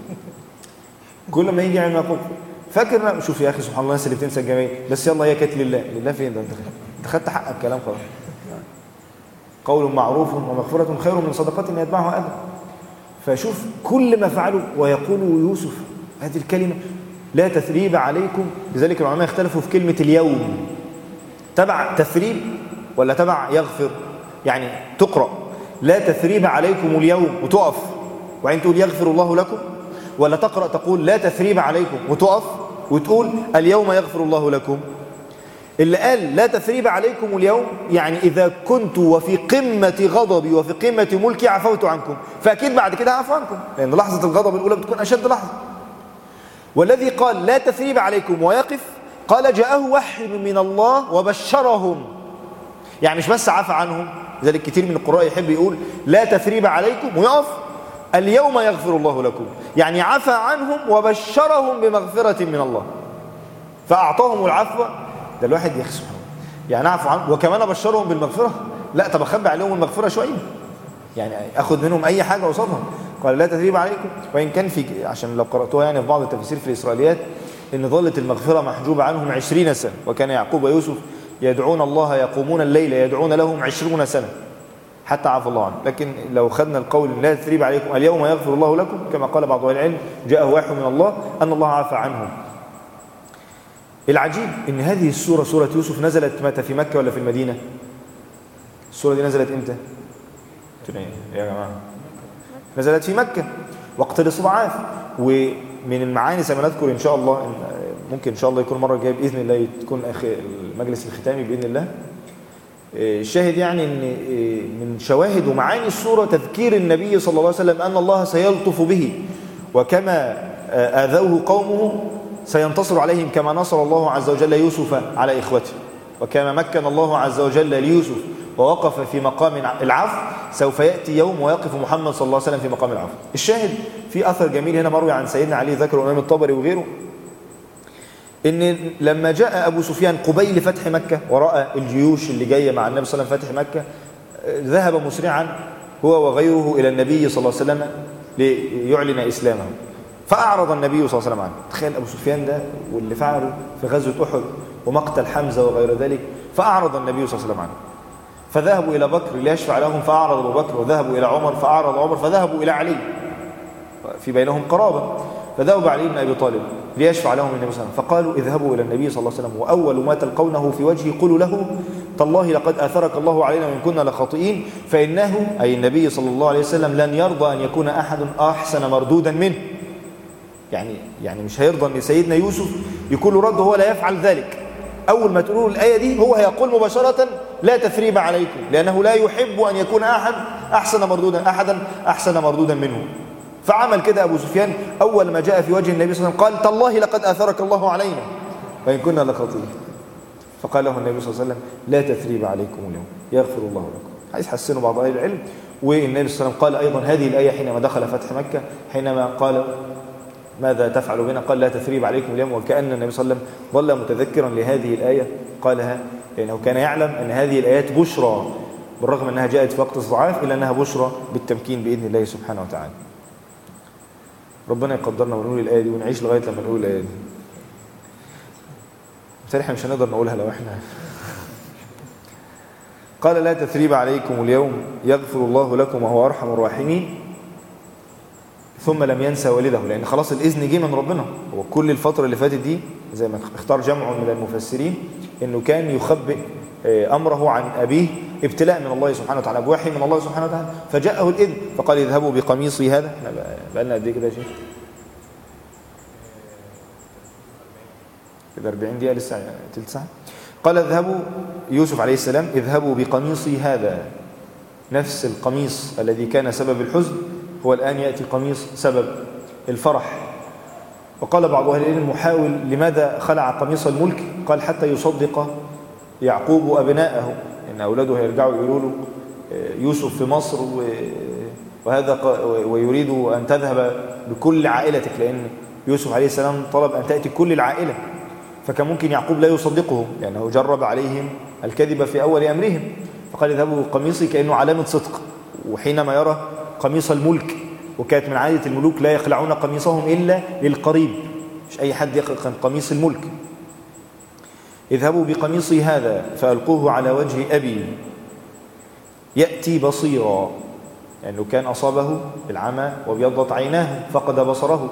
كل ما يجي يعمل موقف فاكر شوف يا اخي سبحان الله الناس اللي بتنسى الجميل بس يلا هي كانت لله. لله فين ده؟ انت خدت حقك كلام خلاص. قول معروف ومغفرة خير من صدقة يتبعها أذى. فشوف كل ما فعلوا ويقول يوسف هذه الكلمة لا تثريب عليكم. لذلك العلماء اختلفوا في كلمة اليوم، تبع تثريب ولا تبع يغفر. يعني تقرأ لا تثريب عليكم اليوم وتقف وعين تقول يغفر الله لكم، ولا تقرأ تقول لا تثريب عليكم وتقف وتقول اليوم يغفر الله لكم. اللي قال لا تثريب عليكم اليوم يعني إذا كنت وفي قمة غضبي وفي قمة ملكي عفوت عنكم، فأكيد بعد كده عفو عنكم، لأن يعني لحظة الغضب الأولى بتكون أشد لحظة. والذي قال لا تثريب عليكم ويقف قال جاءه وحي من الله وبشرهم، يعني مش بس عفى عنهم. لذلك كتير من القراء يحب يقول لا تثريب عليكم ويقف اليوم يغفر الله لكم، يعني عفى عنهم وبشرهم بمغفرة من الله فأعطاهم العفو. ده الواحد يخسر يعني أعفو عنهم وكمان أبشرهم بالمغفرة؟ لا، طب أخبي عليهم المغفرة شوية، يعني أخذ منهم أي حاجة قصادهم. قال لا تثريب عليكم. وإن كان في عشان لو قرأتوها يعني في بعض التفسير في الإسرائيليات إن ظلت المغفرة محجوبة عنهم عشرين سنة، وكان يعقوب ويوسف يدعون الله يقومون الليل يدعون لهم عشرون سنة حتى عفى الله عنه. لكن لو خدنا القول لا تثريب عليكم اليوم يغفر الله لكم كما قال بعض أهل العلم جاءه وحي من الله أن الله عفى عنهم. العجيب إن هذه السورة سورة يوسف نزلت متى؟ في مكة ولا في المدينة؟ السورة دي نزلت إمتى؟ يا جماعة نزلت في مكة وقت الاستضعاف. ومن المعاني زي ما نذكر إن شاء الله ممكن إن شاء الله يكون المرة الجاية بإذن الله تكون المجلس الختامي بإذن الله. الشاهد يعني ان من شواهد ومعاني السورة تذكير النبي صلى الله عليه وسلم أن الله سيلطف به، وكما آذوه قومه سينتصر عليهم كما نصر الله عز وجل يوسف على إخوته، وكما مكن الله عز وجل ليوسف ووقف في مقام العفو سوف يأتي يوم ويقف محمد صلى الله عليه وسلم في مقام العفو. الشاهد في أثر جميل هنا مروي عن سيدنا علي ذكر الإمام الطبري وغيره إن لما جاء أبو سفيان قبيل فتح مكة ورأى الجيوش اللي جاية مع النبي صلى الله عليه وسلم فتح مكة، ذهب مسرعا هو وغيره إلى النبي صلى الله عليه وسلم ليعلن إسلامه، فأعرض النبي صلى الله عليه وسلم عنه. تخيل أبو سفيان ده واللي فعله في غزوة أحد ومقتل حمزة وغير ذلك، فأعرض النبي صلى الله عليه وسلم عنه. فذهبوا إلى بكر ليشفع لهم فأعرض أبو بكر، وذهبوا إلى عمر فأعرض عمر، فذهبوا إلى علي في بينهم قرابة، فذهبوا علي بن أبي طالب ليشفع لهم النبي صلى الله عليه وسلم، فقالوا اذهبوا إلى النبي صلى الله عليه وسلم وأول ما تلقونه في وجهه قولوا له تالله لقد آثرك الله علينا وإن كنا لخاطئين، فإنه أي النبي صلى الله عليه وسلم لن يرضى أن يكون أحد أحسن مردودا منه. يعني يعني مش هيرضى أن سيدنا يوسف يكون له رد وهو لا يفعل ذلك. أول ما تقولوا الآية دي هو هيقول مباشرة لا تثريب عليكم، لأنه لا يحب أن يكون أحد أحسن مردودا أحدا أحسن مردودا منه. فعمل كده أبو سفيان أول ما جاء في وجه النبي صلى الله عليه وسلم قال تالله لقد آثرك الله علينا وإن كنا لخاطئين. فقال له النبي صلى الله عليه وسلم لا تثريب عليكم اليوم يغفر الله لكم. عايز يحسنوا بعض أهل العلم. والنبي صلى الله عليه وسلم قال أيضا هذه الآية حينما دخل فتح مكة، حينما قال ماذا تفعل بنا؟ قال لا تثريب عليكم اليوم، وكأن النبي صلى الله عليه وسلم ظل متذكرا لهذه الآية قالها لأنه كان يعلم أن هذه الآيات بشرى، بالرغم أنها جاءت في وقت الضعاف إلا أنها بشرى بالتمكين بإذن الله سبحانه وتعالى. ربنا يقدرنا ونقول الآية دي ونعيش لغاية لما نقول الآية دي. بالتالي احنا مش هنقدر نقولها لو احنا قال لا تثريب عليكم اليوم يغفر الله لكم وهو أرحم الراحمين، ثم لم ينسى والده، لأن خلاص الإذن جه من ربنا. وكل الفترة اللي فاتت دي زي ما اختار جمع من المفسرين إنه كان يخبئ أمره عن أبيه ابتلاء من الله سبحانه وتعالى، بوحي من الله سبحانه وتعالى، فجاءه الإذن فقال اذهبوا بقميصي هذا. احنا بقى لنا قد ايه كده يا شيخ؟ كده أربعين دقيقة لسه تلت ساعة. قال اذهبوا يوسف عليه السلام اذهبوا بقميصي هذا، نفس القميص الذي كان سبب الحزن هو الآن يأتي قميص سبب الفرح. وقال بعض أهل العلم محاول لماذا خلع قميص الملك؟ قال حتى يصدق يعقوب أبناءه إن أولاده هيرجعوا يقولوا له يوسف في مصر وهذا ويريد أن تذهب بكل عائلتك، لأن يوسف عليه السلام طلب أن تأتي كل العائلة، فكان ممكن يعقوب لا يصدقه لأنه جرب عليهم الكذب في أول أمرهم. فقال اذهبوا بقميصي كأنه علامة صدق. وحينما يرى قميص الملك، وكانت من عادة الملوك لا يخلعون قميصهم إلا للقريب، مش أي حد يخلع قميص الملك. اذهبوا بقميصي هذا فألقوه على وجه أبي يأتي بصيرا، لأنه يعني كان أصابه العمى وابيضت عيناه فقد بصره.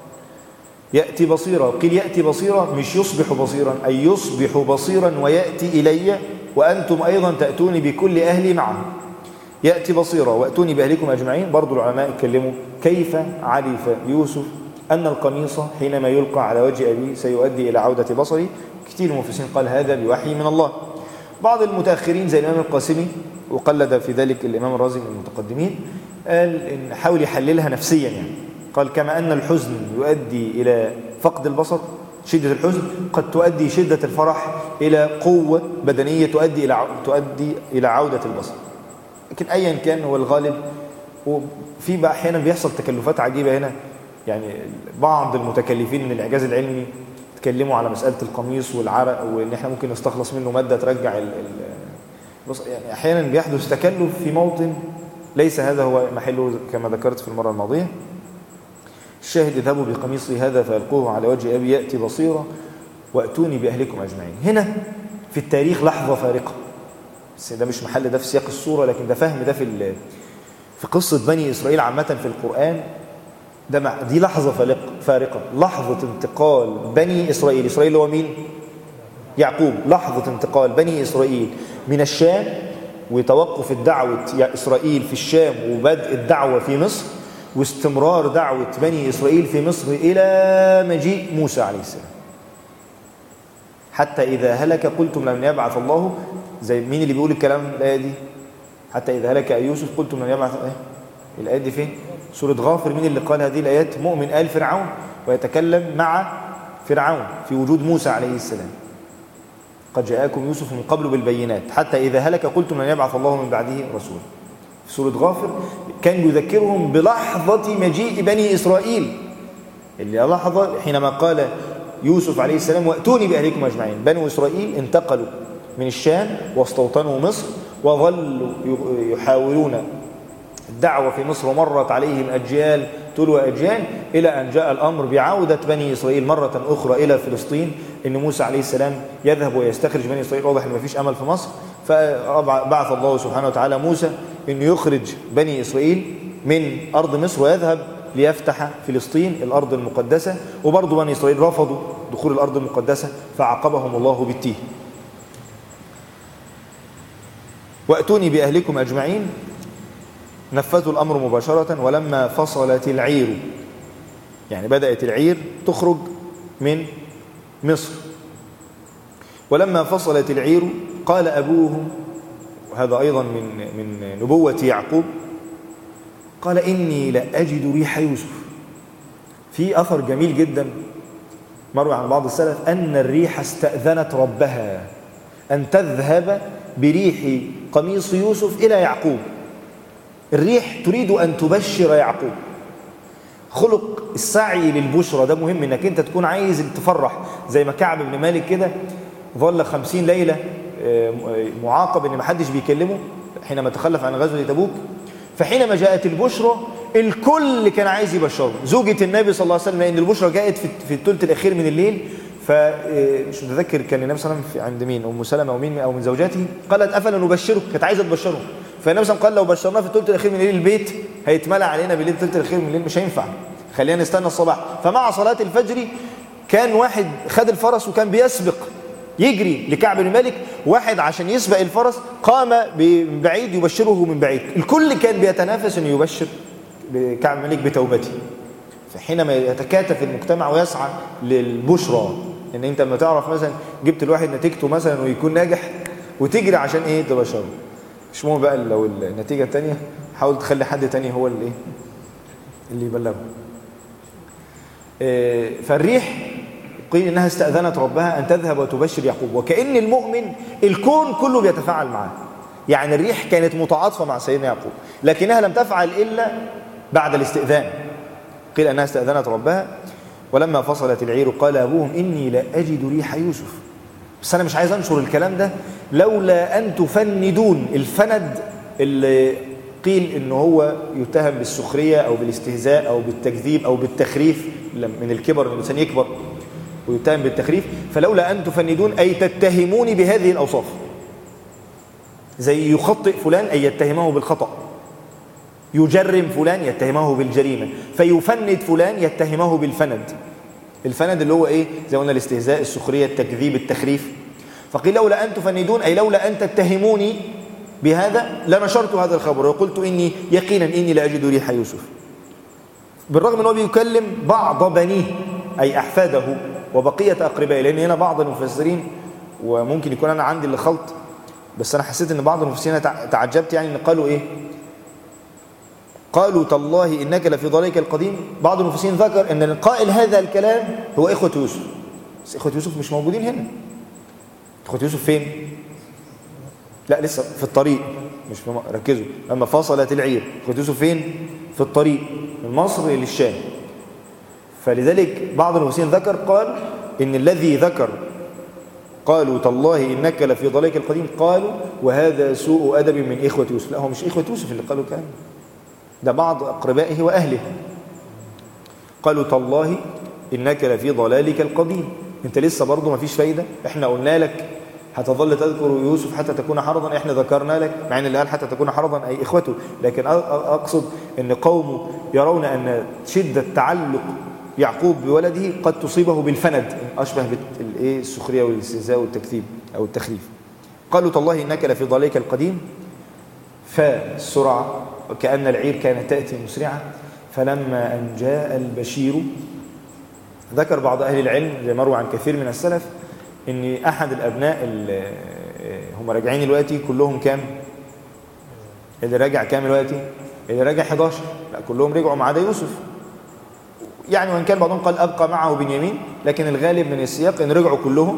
يأتي بصيرا، قيل يأتي بصيرا مش يصبح بصيرا، أي يصبح بصيرا ويأتي إلي وأنتم أيضا تأتوني بكل أهلي معه. يأتي بصيرا وأتوني بأهلكم أجمعين. برضو العلماء اتكلموا كيف عرف يوسف أن القميص حينما يلقى على وجه أبيه سيؤدي إلى عودة بصري. كثير من المفسرين قال هذا بوحي من الله. بعض المتأخرين زي الإمام القاسمي وقلد في ذلك الإمام الرازي من المتقدمين قال إن حاول يحللها نفسيا، يعني قال كما أن الحزن يؤدي إلى فقد البصر شدة الحزن، قد تؤدي شدة الفرح إلى قوة بدنية تؤدي إلى تؤدي إلى عودة البصر. لكن أيا كان هو الغالب. وفي بقى أحيانا بيحصل تكلفات عجيبة هنا، يعني بعض المتكلفين من الإعجاز العلمي تكلموا على مسألة القميص والعرق وإن إحنا ممكن نستخلص منه مادة ترجع ال ال يعني أحيانا بيحدث تكلف في موطن ليس هذا هو محله كما ذكرت في المرة الماضية. الشاهد اذهبوا بقميصي هذا فألقوه على وجه أبي يأتي بصيرا وأتوني بأهلكم أجمعين. هنا في التاريخ لحظة فارقة، بس ده مش محل ده في سياق الصورة، لكن ده فهم ده في في قصة بني إسرائيل عامة في القرآن. ده دي لحظة فارقة، لحظة انتقال بني إسرائيل. إسرائيل هو مين؟ يعقوب. لحظة انتقال بني إسرائيل من الشام وتوقف الدعوة إسرائيل في الشام وبدء الدعوة في مصر واستمرار دعوة بني إسرائيل في مصر إلى مجيء موسى عليه السلام. حتى إذا هلك قلتم لن يبعث الله، زي مين اللي بيقول الكلام الآية دي؟ حتى إذا هلك يوسف قلتم لن يبعث. إيه الآية دي فين؟ سورة غافر. مين اللي قال هذه الآيات؟ مؤمن آل فرعون، ويتكلم مع فرعون في وجود موسى عليه السلام. قد جاءكم يوسف من قبل بالبينات حتى إذا هلك قلتم لن يبعث الله من بعده رسول. في سورة غافر كان يذكرهم بلحظة مجيء بني إسرائيل، اللي لحظة حينما قال يوسف عليه السلام وأتوني بأهلكم أجمعين. بنو إسرائيل انتقلوا من الشام واستوطنوا مصر وظلوا يحاولون الدعوة في مصر، ومرت عليهم أجيال تلو أجيال إلى أن جاء الأمر بعودة بني إسرائيل مرة أخرى إلى فلسطين، إن موسى عليه السلام يذهب ويستخرج بني إسرائيل. واضح إن مفيش أمل في مصر، فبعث الله سبحانه وتعالى موسى إنه يخرج بني إسرائيل من أرض مصر ويذهب ليفتح فلسطين الأرض المقدسة. وبرضه بني إسرائيل رفضوا دخول الأرض المقدسة فعاقبهم الله بالتيه. وأتوني بأهلكم أجمعين، نفذوا الأمر مباشرة. ولما فصلت العير، يعني بدأت العير تخرج من مصر، ولما فصلت العير قال أبوهم، وهذا أيضا من من نبوة يعقوب، قال إني لأجد ريح يوسف. في أثر جميل جدا مروي عن بعض السلف أن الريح استأذنت ربها أن تذهب بريح قميص يوسف إلى يعقوب. الريح تريد أن تبشر يعقوب. خلق السعي للبشرى ده مهم، إنك أنت تكون عايز تفرح، زي ما كعب بن مالك كده ظل خمسين ليلة معاقب إن ما حدش بيكلمه حينما تخلف عن غزوة تبوك. فحينما جاءت البشرى الكل كان عايز يبشره. زوجة النبي صلى الله عليه وسلم، لأن البشرى جاءت في الثلث الأخير من الليل، فمش متذكر كان النبي صلى الله عليه وسلم عند مين، أم سلمة أو مين أو من زوجاته، قالت أفلا نبشره، كانت عايزة تبشره. فالنبي صلى الله عليه وسلم قال لو بشرناه في الثلث الأخير من الليل البيت هيتملأ علينا بالليل، الثلث الأخير من الليل مش هينفع، خلينا نستنى الصباح. فمع صلاة الفجر كان واحد خد الفرس وكان بيسبق يجري لكعب بن مالك، واحد عشان يسبق الفرس قام من بعيد يبشره من بعيد. الكل كان بيتنافس أن يبشر كعب بن مالك بتوبته. فحينما يتكاتف المجتمع ويسعى للبشرى، ان انت لما تعرف مثلا جبت الواحد نتيجته مثلا ويكون ناجح وتجري عشان ايه تبشره، مش مهم بقى لو النتيجه الثانيه حاول تخلي حد تاني هو اللي ايه اللي يبلغه. إيه فالريح قيل انها استأذنت ربها ان تذهب وتبشر يعقوب، وكأن المؤمن الكون كله بيتفاعل معه. يعني الريح كانت متعاطفه مع سيدنا يعقوب، لكنها لم تفعل الا بعد الاستئذان. قيل انها استأذنت ربها. ولما فصلت العير قال أبوهم إني لا أجد ريح يوسف. بس أنا مش عايز أنشر الكلام ده لولا أن تفندون. الفند اللي قيل إنه هو يتهم بالسخرية أو بالاستهزاء أو بالتكذيب أو بالتخريف، من الكبر إن الإنسان يكبر ويتهم بالتخريف. فلولا أن تفندون أي تتهموني بهذه الأوصاف، زي يخطئ فلان أي يتهمه بالخطأ، يجرم فلان يتهمه بالجريمة، فيفند فلان يتهمه بالفند. الفند اللي هو ايه زي قلنا الاستهزاء، السخرية، التكذيب، التخريف. فقيل لولا أن تفندون أي لولا أن تتهموني بهذا لنشرت هذا الخبر وقلت إني يقينا إني لأجد ريح يوسف. بالرغم أنه بيكلم بعض بنيه أي أحفاده وبقية أقربائه، لأن هنا بعض المفسرين، وممكن يكون أنا عندي اللي خلط، بس أنا حسيت أن بعض المفسرين تعجبت يعني أن قالوا إيه قالوا تالله إنك لفي ضلالك القديم. بعض المفسرين ذكر أن القائل هذا الكلام هو إخوة يوسف، بس إخوة يوسف مش موجودين هنا. إخوة يوسف فين؟ لا لسه في الطريق، مش في م... ركزوا لما فصلت العير. إخوة يوسف فين؟ في الطريق من مصر للشام. فلذلك بعض المفسرين ذكر قال إن الذي ذكر قالوا تالله إنك لفي ضلالك القديم قالوا وهذا سوء أدب من إخوة يوسف. لا هم مش إخوة يوسف اللي قالوا كلام، ده بعض أقربائه وأهله. قالوا تالله إنك لفي ضلالك القديم، أنت لسه برضه ما فيش فايدة، إحنا قلنا لك هتظل تذكر يوسف حتى تكون حرضا، إحنا ذكرنا لك، مع أن اللي قال حتى تكون حرضا أي إخوته، لكن أقصد أن قومه يرون أن شدة تعلق يعقوب بولده قد تصيبه بالفند، أشبه بالسخرية والاستهزاء والتكذيب أو التخريف. قالوا تالله إنك لفي ضلالك القديم. فالسرعة كأن العير كانت تأتي مسرعة. فلما أن جاء البشير، ذكر بعض أهل العلم زي مروي عن كثير من السلف إن أحد الأبناء اللي هم راجعين دلوقتي كلهم كام؟ اللي راجع كام دلوقتي؟ اللي راجع إحدى عشر، لا كلهم رجعوا ما عدا يوسف. يعني وإن كان بعضهم قال أبقى معه بنيامين، لكن الغالب من السياق إن رجعوا كلهم.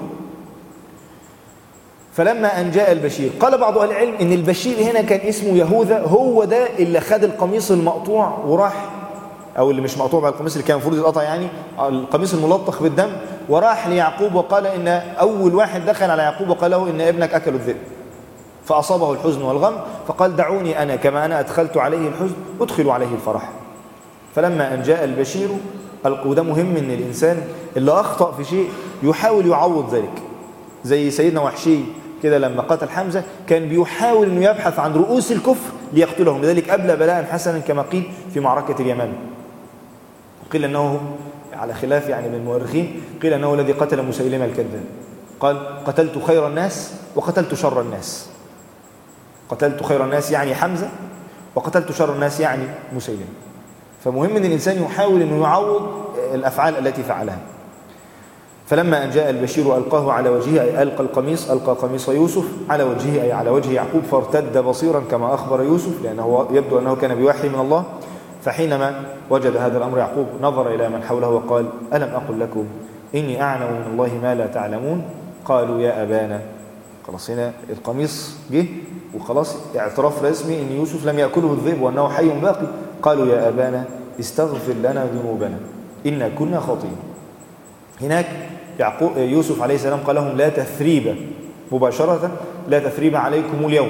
فلما أن جاء البشير، قال بعض أهل العلم إن البشير هنا كان اسمه يهوذا، هو ده اللي خد القميص المقطوع وراح، أو اللي مش مقطوع بقى، القميص اللي كان المفروض يتقطع يعني، القميص الملطخ بالدم، وراح ليعقوب وقال إن أول واحد دخل على يعقوب وقال له إن ابنك أكل الذئب، فأصابه الحزن والغم، فقال دعوني أنا كما أنا أدخلت عليه الحزن أدخل عليه الفرح. فلما أن جاء البشير، وده مهم إن الإنسان اللي أخطأ في شيء يحاول يعوض ذلك، زي سيدنا وحشي كده لما قتل حمزة كان بيحاول أنه يبحث عن رؤوس الكفر ليقتلهم، لذلك أبلى بلاء حسنا كما قيل في معركة اليمامة. قيل أنه على خلاف يعني من المؤرخين، قيل أنه الذي قتل مسيلمة الكذاب، قال قتلت خير الناس وقتلت شر الناس. قتلت خير الناس يعني حمزة، وقتلت شر الناس يعني مسيلمة. فمهم أن الإنسان يحاول أنه يعوض الأفعال التي فعلها. فلما أن جاء البشير ألقاه على وجهه، أي ألقى القميص، ألقى قميص يوسف على وجهه أي على وجه يعقوب، فارتد بصيرا كما أخبر يوسف، لأنه يبدو أنه كان بوحي من الله. فحينما وجد هذا الأمر يعقوب نظر إلى من حوله وقال ألم أقل لكم إني أعلم من الله ما لا تعلمون؟ قالوا يا أبانا. خلاص هنا القميص جه وخلاص اعتراف رسمي إن يوسف لم يأكله الذئب وأنه حي باقي. قالوا يا أبانا استغفر لنا ذنوبنا إنا كنا خاطئين. هناك يعقوب يوسف عليه السلام قال لهم لا تثريب مباشرة، لا تثريب عليكم اليوم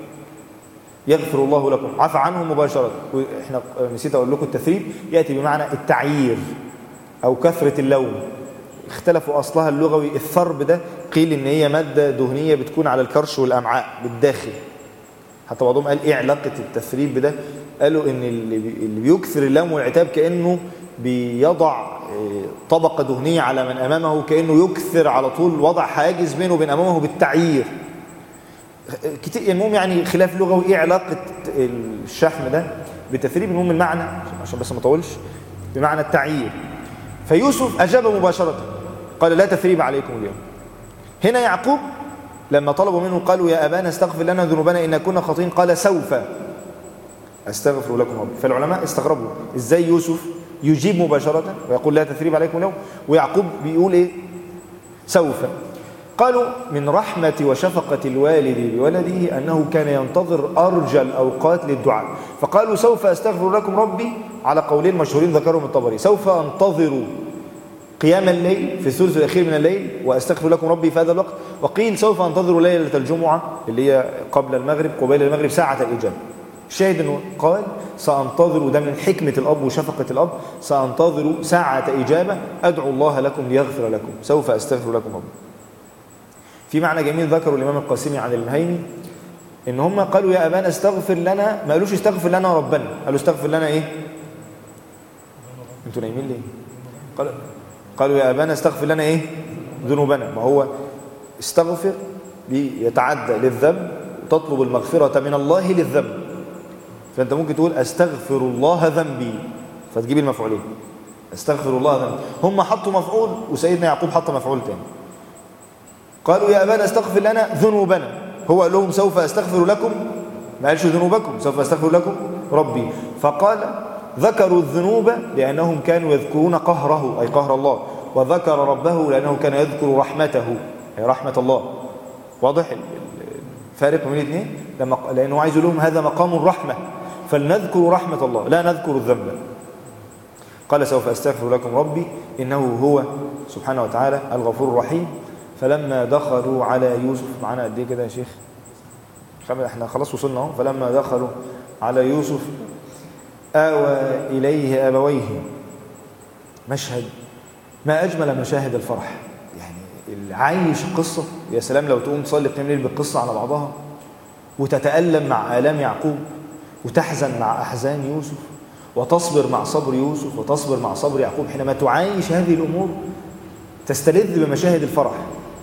يغفر الله لكم، عفى عنهم مباشرة. احنا نسيت اقول لكم التثريب ياتي بمعنى التعيير او كثرة اللوم. اختلفوا اصلها اللغوي. الثرب ده قيل ان هي مادة دهنية بتكون على الكرش والامعاء بالداخل، حتى بعضهم قال ايه علاقة التثريب بده، قالوا ان اللي بيكثر اللوم والعتاب كأنه بيضع طبقة دهنية على من أمامه، كأنه يكثر على طول وضع حاجز بينه وبين أمامه بالتعيير. المهم يعني خلاف لغوي ايه علاقة الشحم ده بالتثريب. المهم المعنى عشان بس ما اطولش بمعنى التعيير. فيوسف أجاب مباشرة قال لا تثريب عليكم اليوم. هنا يعقوب لما طلبوا منه قالوا يا أبانا استغفر لنا ذنوبنا إن كنا خاطئين، قال سوف أستغفر لكم ربي. فالعلماء استغربوا ازاي يوسف يجيب مباشرة ويقول لا تثريب عليكم اليوم، ويعقوب بيقول ايه سوف. قالوا من رحمة وشفقة الوالد بولده أنه كان ينتظر أرجى الأوقات للدعاء، فقالوا سوف أستغفر لكم ربي على قولين مشهورين ذكرهم الطبري، سوف أنتظر قيام الليل في الثلث الأخير من الليل وأستغفر لكم ربي في هذا الوقت، وقيل سوف أنتظر ليلة الجمعة اللي هي قبل المغرب قبيل المغرب ساعة الإجابة. الشاهد أنه قال سأنتظر، وده من حكمة الأب وشفقة الأب، سأنتظر ساعة إجابة أدعو الله لكم ليغفر لكم، سوف أستغفر لكم ربي. في معنى جميل ذكروا الإمام القاسمي عن المهيمي إن هم قالوا يا أبانا استغفر لنا، ما قالوش استغفر لنا ربنا، قالوا استغفر لنا إيه؟ أنتوا نايمين ليه؟ قالوا, قالوا يا أبانا استغفر لنا إيه؟ ذنوبنا. ما هو استغفر بيتعدى للذنب وتطلب المغفرة من الله للذنب، فأنت ممكن تقول أستغفر الله ذنبي فتجيب المفعولين، أستغفر الله ذنبي. هم حطوا مفعول وسيدنا يعقوب حط مفعول تاني. قالوا يا أبانا استغفر لنا ذنوبنا، هو قال لهم سوف أستغفر لكم، ما قالش ذنوبكم، سوف أستغفر لكم ربي. فقال ذكروا الذنوب لأنهم كانوا يذكرون قهره أي قهر الله، وذكر ربه لأنه كان يذكر رحمته أي رحمة الله. واضح الفارق بين الاثنين؟ لما لأنه عايز لهم هذا مقام الرحمة، فلنذكر رحمة الله لا نذكر الذنب. قال سوف أستغفر لكم ربي إنه هو سبحانه وتعالى الغفور الرحيم. فلما دخلوا على يوسف، معنا قد ايه كده يا شيخ؟ احنا خلاص وصلنا اهو. فلما دخلوا على يوسف آوى إليه أبويه. مشهد ما أجمل مشاهد الفرح، يعني اللي عايش القصة. يا سلام لو تقوم تصلي قيام الليل بالقصة على بعضها وتتألم مع آلام يعقوب وتحزن مع أحزان يوسف وتصبر مع صبر يوسف وتصبر مع صبر يعقوب. حينما تعايش هذه الأمور تستلذ بمشاهد الفرح،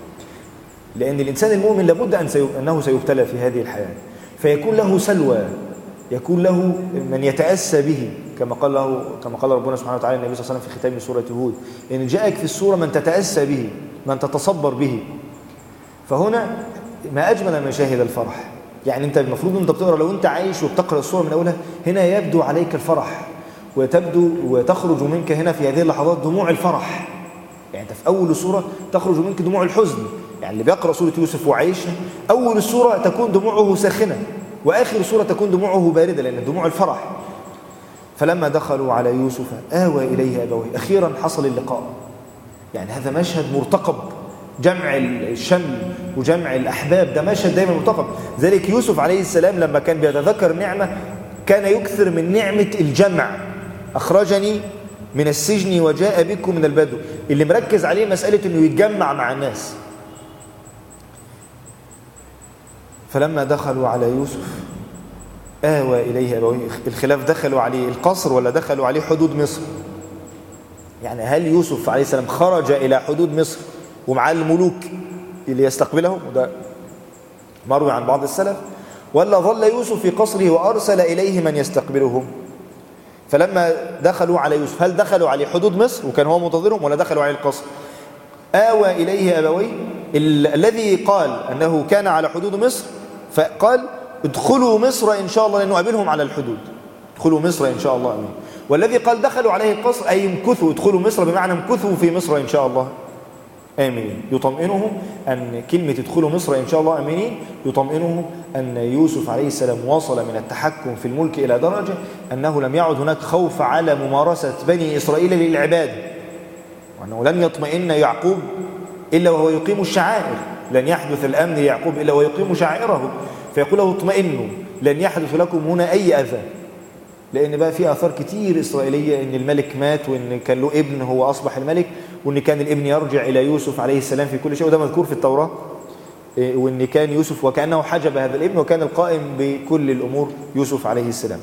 لأن الإنسان المؤمن لابد أن سيب... أنه سيبتلى في هذه الحياة، فيكون له سلوى، يكون له من يتأسى به، كما قال له كما قال ربنا سبحانه وتعالى النبي صلى الله عليه وسلم في ختام سورة هود إن جاءك في السورة من تتأسى به، من تتصبر به. فهنا ما أجمل مشاهد الفرح. يعني أنت المفروض أنت بتقرأ، لو أنت عايش وبتقرأ السورة من أولها هنا يبدو عليك الفرح، وتبدو وتخرج منك هنا في هذه اللحظات دموع الفرح. يعني أنت في أول السورة تخرج منك دموع الحزن، يعني اللي بيقرأ سورة يوسف وعايشها أول السورة تكون دموعه ساخنة، وآخر السورة تكون دموعه باردة، لأن دموع الفرح. فلما دخلوا على يوسف آوى إليه أبويه، أخيرا حصل اللقاء. يعني هذا مشهد مرتقب، جمع الشمل وجمع الأحباب ده مشهد دايما مرتقب. ذلك يوسف عليه السلام لما كان بيتذكر نعمة كان يكثر من نعمة الجمع. أخرجني من السجن وجاء بكم من البدو، اللي مركز عليه مسألة أنه يتجمع مع الناس. فلما دخلوا على يوسف آوى إليه أبويه. الخلاف دخلوا عليه القصر ولا دخلوا عليه حدود مصر؟ يعني هل يوسف عليه السلام خرج إلى حدود مصر ومعاه الملوك اللي يستقبلهم، وده مروي عن بعض السلف، ولا ظل يوسف في قصره وأرسل إليه من يستقبلهم؟ فلما دخلوا على يوسف هل دخلوا عليه حدود مصر وكان هو منتظرهم، ولا دخلوا عليه القصر؟ آوى إليه أبويه. الذي قال أنه كان على حدود مصر فقال ادخلوا مصر إن شاء الله لأنه قابلهم على الحدود، ادخلوا مصر إن شاء الله أمين. والذي قال دخلوا عليه القصر أي امكثوا، ادخلوا مصر بمعنى امكثوا في مصر إن شاء الله آمنين. يطمئنهم أن كلمة ادخلوا مصر إن شاء الله آمنين يطمئنهم أن يوسف عليه السلام وصل من التحكم في الملك إلى درجة أنه لم يعد هناك خوف على ممارسة بني إسرائيل للعبادة، وأنه لن يطمئن يعقوب إلا وهو يقيم الشعائر، لن يحدث الأمن ليعقوب إلا وهو يقيم شعائره. فيقول له اطمئنوا لن يحدث لكم هنا أي أذى، لأن بقى في آثار كتير إسرائيلية إن الملك مات وإن كان له ابن هو أصبح الملك، وإن كان الابن يرجع إلى يوسف عليه السلام في كل شيء، وده مذكور في التوراة. وإن كان يوسف وكأنه حجب هذا الابن وكان القائم بكل الأمور يوسف عليه السلام.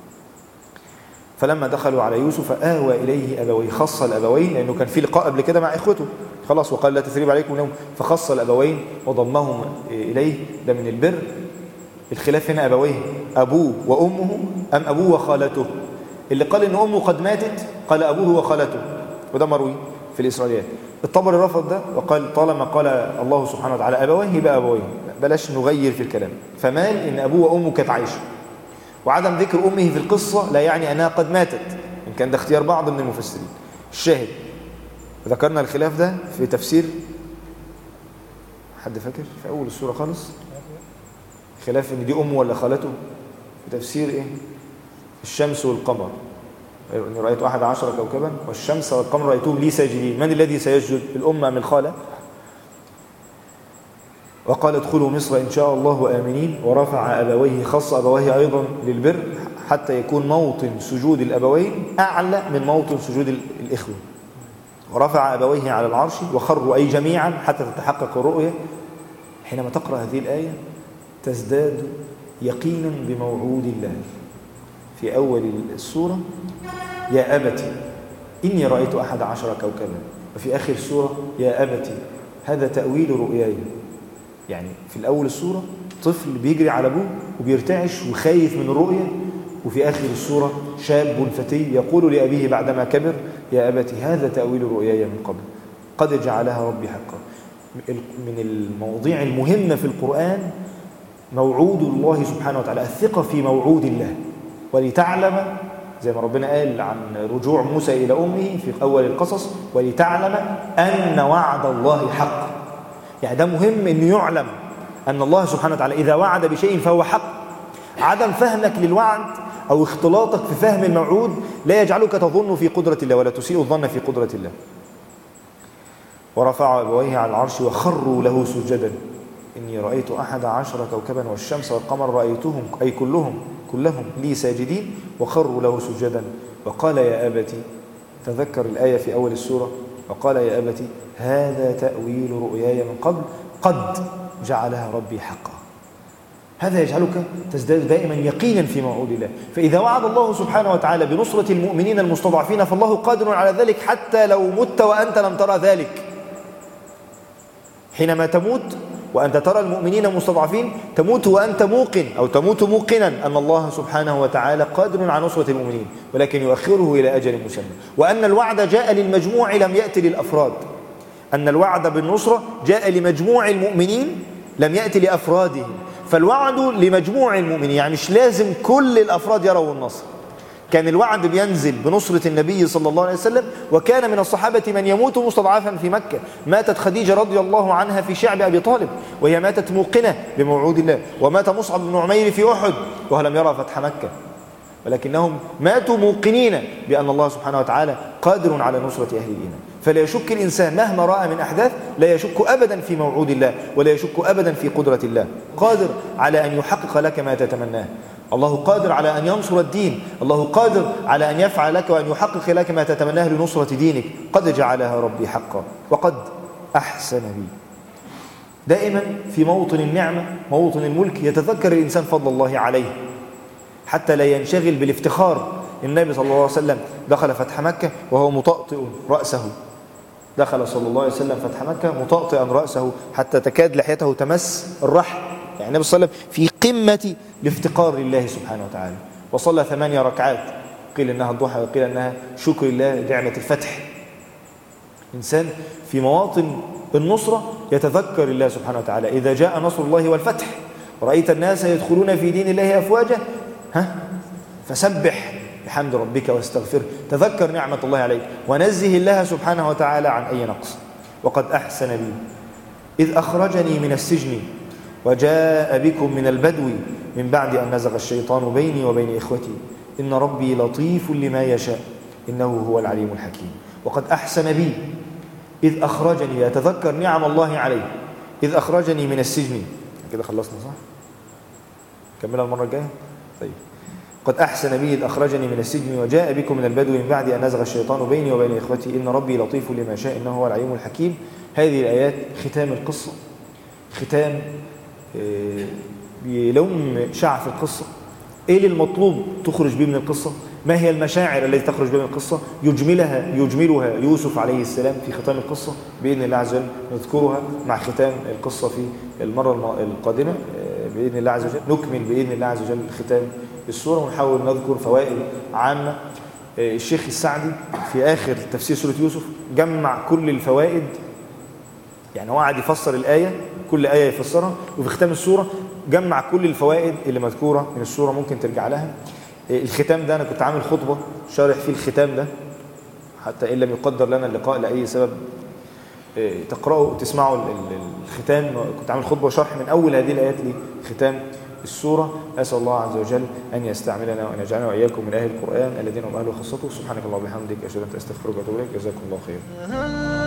فلما دخلوا على يوسف آوى إليه أبويه، خص الأبوين لأنه كان في لقاء قبل كده مع إخوته خلاص، وقال لا تثريب عليكم اليوم، فخص الأبوين وضمهم إليه. ده من البر. الخلاف هنا أبويه أبوه وأمه أم أبوه وخالته؟ اللي قال إن أمه قد ماتت قال أبوه وخالته، وده مروي في الإسرائيليات. الطبري رفض ده وقال طالما قال الله سبحانه وتعالى أبويه يبقى أبويه، بلاش نغير في الكلام. فمال إن أبوه وأمه كانت عايشة، وعدم ذكر أمه في القصة لا يعني أنها قد ماتت، إن كان ده اختيار بعض من المفسرين. الشاهد ذكرنا الخلاف ده في تفسير، حد فاكر في أول السورة خالص خلاف إن دي أمه ولا خالته؟ في تفسير إيه؟ الشمس والقمر، إني رأيت أحد عشر كوكبا والشمس والقمر رأيتهم لي ساجدين، من الذي سيسجد، الأم أم الخالة؟ وقال ادخلوا مصر إن شاء الله آمنين. ورفع أبويه، خص أبويه أيضا للبر حتى يكون موطن سجود الأبوين أعلى من موطن سجود الإخوة. ورفع أبويه على العرش وخروا أي جميعا حتى تتحقق الرؤية. حينما تقرأ هذه الآية تزداد يقينا بموعود الله. في أول السورة يا أبتي إني رأيت أحد عشر كوكبا، وفي آخر السورة يا أبتي هذا تأويل رؤياي. يعني في الأول السورة طفل بيجري على أبوه وبيرتعش وخايف من الرؤية، وفي آخر السورة شاب فتي يقول لأبيه بعدما كبر يا أبتي هذا تأويل رؤياي من قبل قد جعلها ربي حقا. من المواضيع المهمة في القرآن موعود الله سبحانه وتعالى، الثقة في موعود الله. ولتعلم زي ما ربنا قال عن رجوع موسى إلى أمه في أول القصص ولتعلم أن وعد الله حق. يعني ده مهم أن يعلم أن الله سبحانه وتعالى إذا وعد بشيء فهو حق. عدم فهمك للوعد أو اختلاطك في فهم الموعود لا يجعلك تظن في قدرة الله ولا تسيء الظن في قدرة الله. ورفع أبويه على العرش وخروا له سجدا إني رأيت أحد عشر كوكبا والشمس والقمر رأيتهم أي كلهم كلهم لي ساجدين وخروا له سجدا. وقال يا أبتي، تذكر الآية في أول السورة، وقال يا أبتي هذا تأويل رؤياي من قبل قد جعلها ربي حقا. هذا يجعلك تزداد دائما يقينا في موعود الله. فإذا وعد الله سبحانه وتعالى بنصرة المؤمنين المستضعفين فالله قادر على ذلك حتى لو مت وأنت لم ترى ذلك. حينما تموت وأنت ترى المؤمنين مستضعفين تموت وأنت موقن أو تموت موقنا أن الله سبحانه وتعالى قادر على نصرة المؤمنين، ولكن يؤخره إلى أجل مسمى. وأن الوعد جاء للمجموع لم يأتي للأفراد. أن الوعد بالنصرة جاء لمجموع المؤمنين لم يأتي لأفرادهم. فالوعد لمجموع المؤمنين، يعني مش لازم كل الأفراد يروا النصر. كان الوعد بينزل بنصرة النبي صلى الله عليه وسلم، وكان من الصحابة من يموت مستضعفا في مكة. ماتت خديجة رضي الله عنها في شعب أبي طالب وهي ماتت موقنة بموعود الله، ومات مصعب بن عمير في أحد وهو لم يرى فتح مكة، ولكنهم ماتوا موقنين بأن الله سبحانه وتعالى قادر على نصرة أهل الإيمان. فلا يشك الإنسان مهما رأى من أحداث، لا يشك أبدا في موعود الله، ولا يشك أبدا في قدرة الله. قادر على أن يحقق لك ما تتمناه. الله قادر على أن ينصر الدين، الله قادر على أن يفعل لك وأن يحقق لك ما تتمناه لنصرة دينك. قد جعلها ربي حقا وقد أحسن بي. دائما في موطن النعمة، موطن الملك، يتذكر الإنسان فضل الله عليه حتى لا ينشغل بالافتخار. النبي صلى الله عليه وسلم دخل فتح مكة وهو مطأطئ رأسه، دخل صلى الله عليه وسلم فتح مكة مطأطئا رأسه حتى تكاد لحيته تمس الرحل. يعني النبي صلى الله عليه وسلم في قمة الافتقار لله سبحانه وتعالى، وصلى ثمانية ركعات، قيل إنها الضحى وقيل إنها شكر الله نعمة الفتح. إنسان في مواطن النصرة يتذكر الله سبحانه وتعالى. إذا جاء نصر الله والفتح رأيت الناس يدخلون في دين الله أفواجا ها فسبح بحمد ربك واستغفره. تذكر نعمة الله عليك ونزه الله سبحانه وتعالى عن أي نقص. وقد أحسن بي إذ أخرجني من السجن وجاء بكم من البدو من بعد أن نزغ الشيطان بيني وبين إخوتي إن ربي لطيف لما يشاء إنه هو العليم الحكيم. وقد أحسن بي إذ أخرجني، يتذكر نعم الله عليه. إذ أخرجني من السجن. كده خلصنا صح؟ كملها المرة الجاية؟ طيب. قد أحسن بي إذ أخرجني من السجن وجاء بكم من البدو من بعد أن نزغ الشيطان بيني وبين إخوتي إن ربي لطيف لما شاء إنه هو العليم الحكيم. هذه الآيات ختام القصة، ختام بلوم شعف القصة. إيه اللي المطلوب تخرج به من القصة؟ ما هي المشاعر التي تخرج به من القصة؟ يجملها يجملها يوسف عليه السلام في ختام القصة بإذن الله عز وجل. نذكرها مع ختام القصة في المرة القادمة بإذن الله عز وجل. نكمل بإذن الله عز وجل ختام السورة ونحاول نذكر فوائد عامة. الشيخ السعدي في آخر تفسير سورة يوسف جمع كل الفوائد، يعني هو قاعد يفسر الآية، كل آية يفسرها، وفي ختام السورة جمع كل الفوائد اللي مذكورة من السورة، ممكن ترجع لها. الختام ده أنا كنت عامل خطبة شارح فيه الختام ده، حتى إن لم يقدر لنا اللقاء لأي سبب تقرأوا تسمعوا الختام. كنت عامل خطبة وشرح من أول هذه الآيات لختام السورة. أسأل الله عز وجل أن يستعملنا وأن يجعلنا وإياكم من أهل القرآن الذين هم أهل خاصته. سبحانك اللهم وبحمدك أشهد أن لا إله إلا أنت أستغفرك وأتوب إليك. جزاكم الله خيرا.